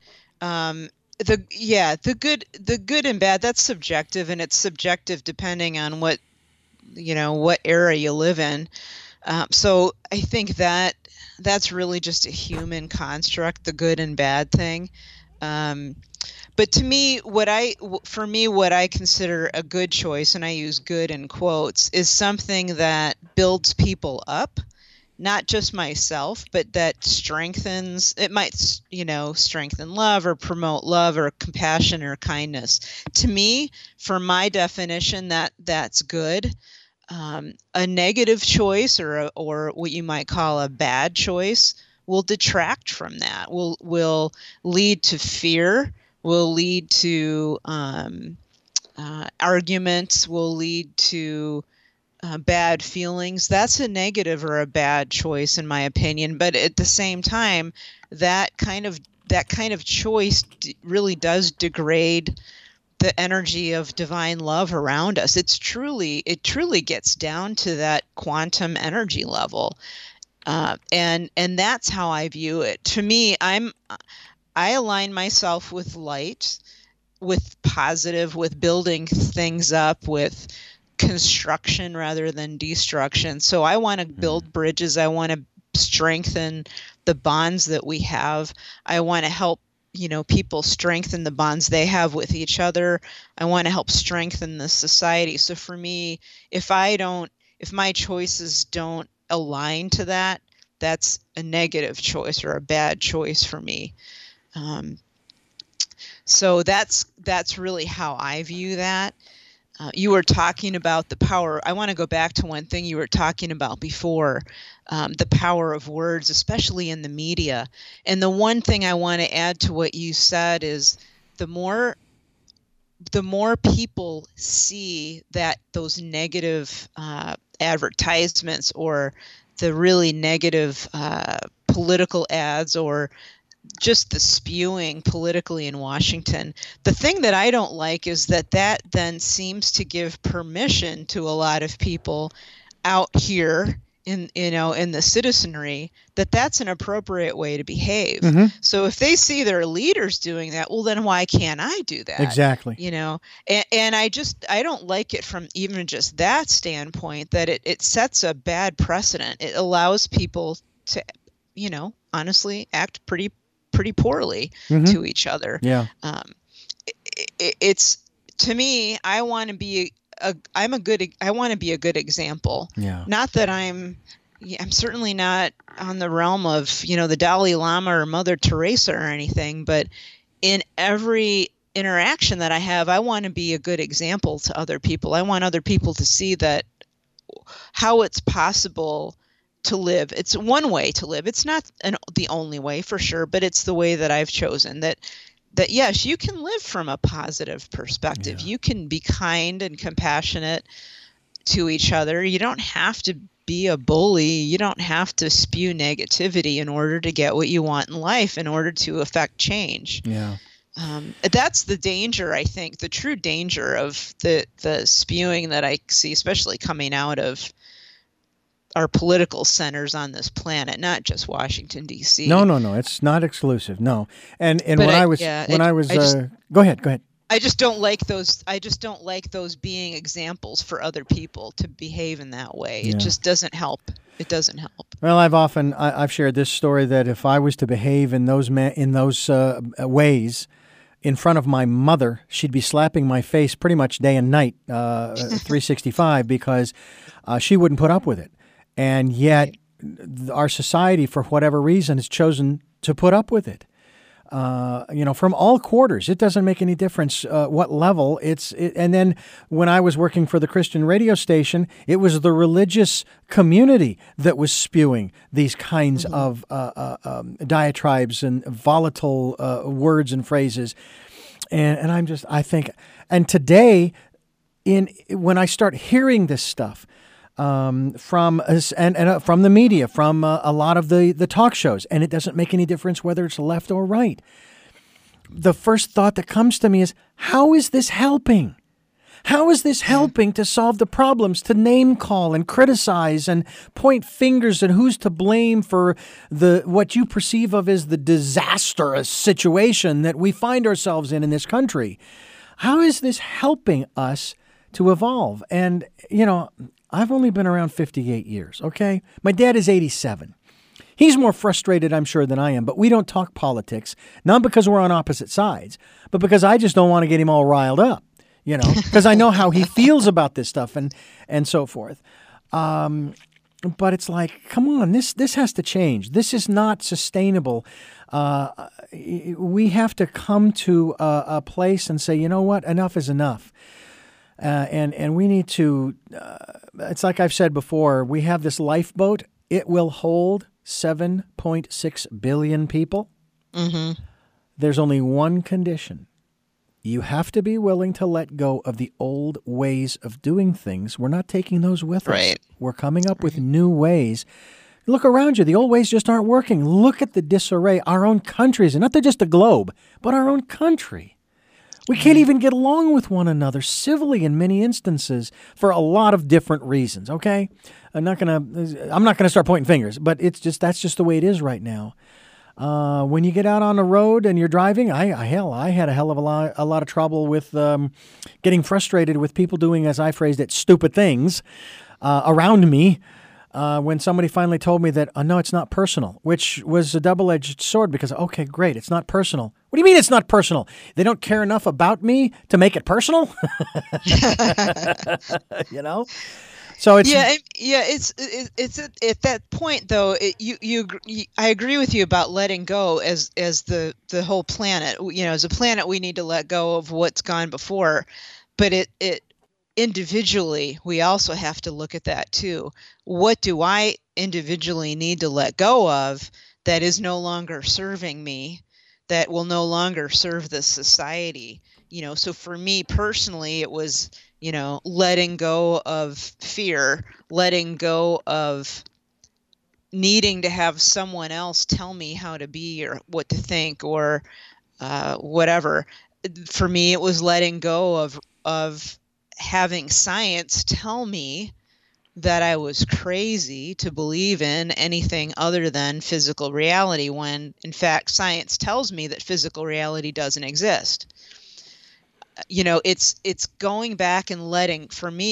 The good and bad, that's subjective, and it's subjective depending on what era you live in. So I think that's really just a human construct, the good and bad thing. But to me, what I consider a good choice, and I use good in quotes, is something that builds people up, not just myself, but that strengthens, it might, strengthen love or promote love or compassion or kindness. To me, for my definition, that's good. A negative choice or what you might call a bad choice will detract from that, will lead to fear, will lead to arguments, will lead to bad feelings. That's a negative or a bad choice, in my opinion. But at the same time, that kind of choice really does degrade the energy of divine love around us. It truly gets down to that quantum energy level, and that's how I view it. To me, I align myself with light, with positive, with building things up, with construction rather than destruction. So I want to build bridges. I want to strengthen the bonds that we have. I want to help people strengthen the bonds they have with each other. I want to help strengthen the society. So for me, if my choices don't align to that, that's a negative choice or a bad choice for me. So that's really how I view that. You were talking about the power. I want to go back to one thing you were talking about before, the power of words, especially in the media. And the one thing I want to add to what you said is the more people see that those negative advertisements or the really negative political ads or just the spewing politically in Washington. The thing that I don't like is that then seems to give permission to a lot of people out here in the citizenry that's an appropriate way to behave. Mm-hmm. So if they see their leaders doing that, well, then why can't I do that? Exactly. And I don't like it from even just that standpoint, that it sets a bad precedent. It allows people to, honestly act pretty poorly to each other. Yeah. It's, to me, I want to be a good example. Yeah. Not that I'm certainly not on the realm of, the Dalai Lama or Mother Teresa or anything, but in every interaction that I have, I want to be a good example to other people. I want other people to see that how it's possible to live. It's one way to live. It's not the only way, for sure, but it's the way that I've chosen. That yes, you can live from a positive perspective. Yeah. You can be kind and compassionate to each other. You don't have to be a bully. You don't have to spew negativity in order to get what you want in life, in order to affect change. Yeah. That's the danger, I think, the true danger of the spewing that I see, especially coming out of our political centers on this planet, not just Washington, D.C. No, it's not exclusive. No. And But when I- I was yeah, when it- I was I just- go ahead. I just don't like those. I just don't like those being examples for other people to behave in that way. Yeah. It just doesn't help. It doesn't help. Well, I've shared this story that if I was to behave in those ways in front of my mother, she'd be slapping my face pretty much day and night, 365, because she wouldn't put up with it. And yet our society, for whatever reason, has chosen to put up with it. From all quarters. It doesn't make any difference what level and then when I was working for the Christian radio station, it was the religious community that was spewing these kinds of diatribes and volatile words and phrases. And I think today, when I start hearing this stuff, from us and from the media, from a lot of the talk shows, and it doesn't make any difference whether it's left or right. The first thought that comes to me is, how is this helping? How is this helping to solve the problems, to name call and criticize and point fingers at who's to blame for what you perceive of as the disastrous situation that we find ourselves in this country? How is this helping us to evolve? And, I've only been around 58 years, okay? My dad is 87. He's more frustrated, I'm sure, than I am, but we don't talk politics, not because we're on opposite sides, but because I just don't want to get him all riled up, because I know how he feels about this stuff and so forth. But it's like, come on, this has to change. This is not sustainable. We have to come to a place and say, you know what, enough is enough. And we need to, it's like I've said before, we have this lifeboat. It will hold 7.6 billion people. Mm-hmm. There's only one condition. You have to be willing to let go of the old ways of doing things. We're not taking those with us. Right. We're coming up with new ways. Look around you. The old ways just aren't working. Look at the disarray. Our own countries, and not just the globe, but our own country. We can't even get along with one another civilly in many instances for a lot of different reasons, okay? I'm not gonna start pointing fingers, but that's just the way it is right now. When you get out on the road and you're driving, I had a hell of a lot of trouble with getting frustrated with people doing, as I phrased it, stupid things around me. when somebody finally told me that, no, it's not personal, which was a double-edged sword because, okay, great, it's not personal. What do you mean it's not personal? They don't care enough about me to make it personal? You know? So it's it's at that point though. I agree with you about letting go as the whole planet. You know, as a planet, we need to let go of what's gone before, but it individually we also have to look at that too. What do I individually need to let go of that is no longer serving me, that will no longer serve this society? You know, so for me personally, it was, you know, letting go of fear, letting go of needing to have someone else tell me how to be or what to think or whatever. For me, it was letting go of having science tell me that I was crazy to believe in anything other than physical reality, when in fact science tells me that physical reality doesn't exist. You know, it's going back and letting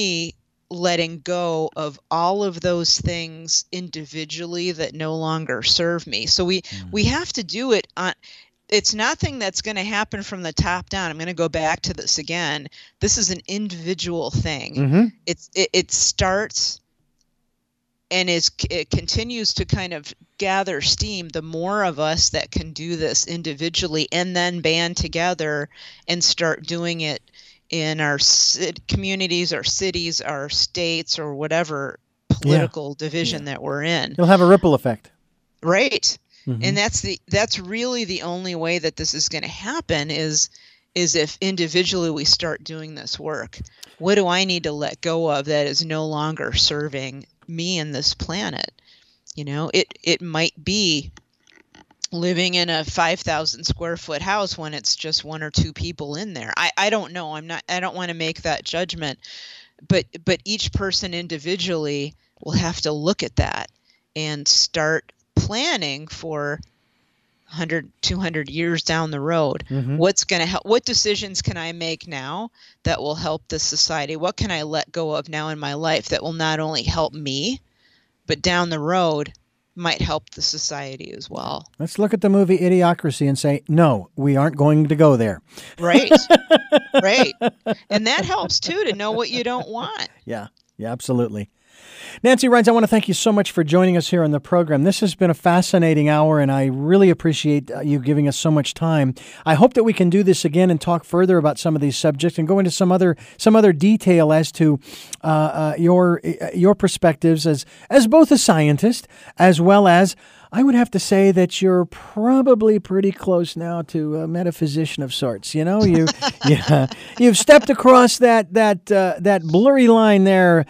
go of all of those things individually that no longer serve me. So we have to do it on. It's nothing that's going to happen from the top down. I'm going to go back to this again. This is an individual thing. Mm-hmm. It starts and it continues to kind of gather steam. The more of us that can do this individually and then band together and start doing it in our communities, our cities, our states, or whatever political division that we're in. It'll have a ripple effect. Right. Mm-hmm. And that's really the only way that this is going to happen is if individually we start doing this work. What do I need to let go of that is no longer serving me and this planet? You know, it might be living in a 5,000 square foot house when it's just one or two people in there. I don't know. I don't want to make that judgment, but each person individually will have to look at that and start planning for 100, 200 years down the road. Mm-hmm. What's going to help? What decisions can I make now that will help this society? What can I let go of now in my life that will not only help me, but down the road might help the society as well? Let's look at the movie Idiocracy and say, no, we aren't going to go there. Right. Right. And that helps too, to know what you don't want. Yeah, absolutely. Nancy Rines, I want to thank you so much for joining us here on the program. This has been a fascinating hour, and I really appreciate you giving us so much time. I hope that we can do this again and talk further about some of these subjects and go into some other detail as to your perspectives as both a scientist as well as, I would have to say that you're probably pretty close now to a metaphysician of sorts. You know, you've stepped across that blurry line there.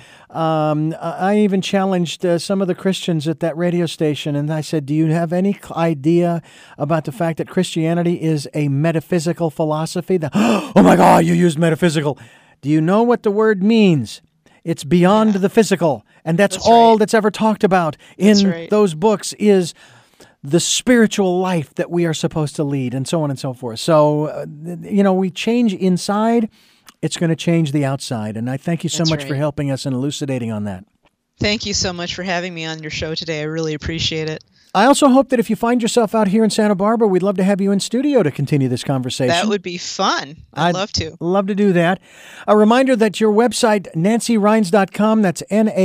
I even challenged some of the Christians at that radio station, and I said, do you have any idea about the fact that Christianity is a metaphysical philosophy? Oh my God, you used metaphysical. Do you know what the word means? It's beyond the physical, and that's all that's ever talked about in those books is the spiritual life that we are supposed to lead, and so on and so forth. So, we change inside, it's going to change the outside, and I thank you so much for helping us and elucidating on that. Thank you so much for having me on your show today. I really appreciate it. I also hope that if you find yourself out here in Santa Barbara, we'd love to have you in studio to continue this conversation. That would be fun. I'd love to. Love to do that. A reminder that your website, NancyRynes.com, that's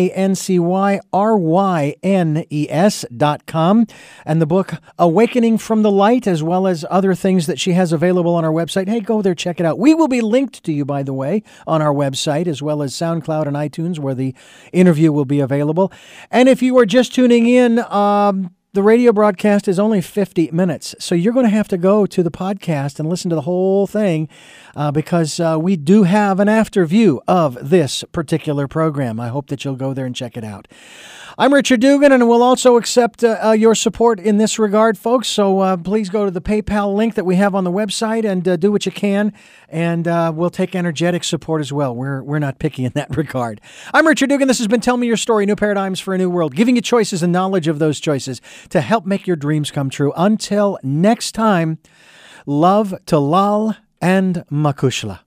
NancyRynes.com, and the book Awakening from the Light, as well as other things that she has available on our website. Hey, go there, check it out. We will be linked to you, by the way, on our website, as well as SoundCloud and iTunes, where the interview will be available. And if you are just tuning in, the radio broadcast is only 50 minutes, so you're going to have to go to the podcast and listen to the whole thing because we do have an after view of this particular program. I hope that you'll go there and check it out. I'm Richard Dugan, and we'll also accept your support in this regard, folks, so please go to the PayPal link that we have on the website and do what you can, and we'll take energetic support as well. We're not picky in that regard. I'm Richard Dugan. This has been Tell Me Your Story, New Paradigms for a New World, giving you choices and knowledge of those choices to help make your dreams come true. Until next time, love to Lal and Makushla.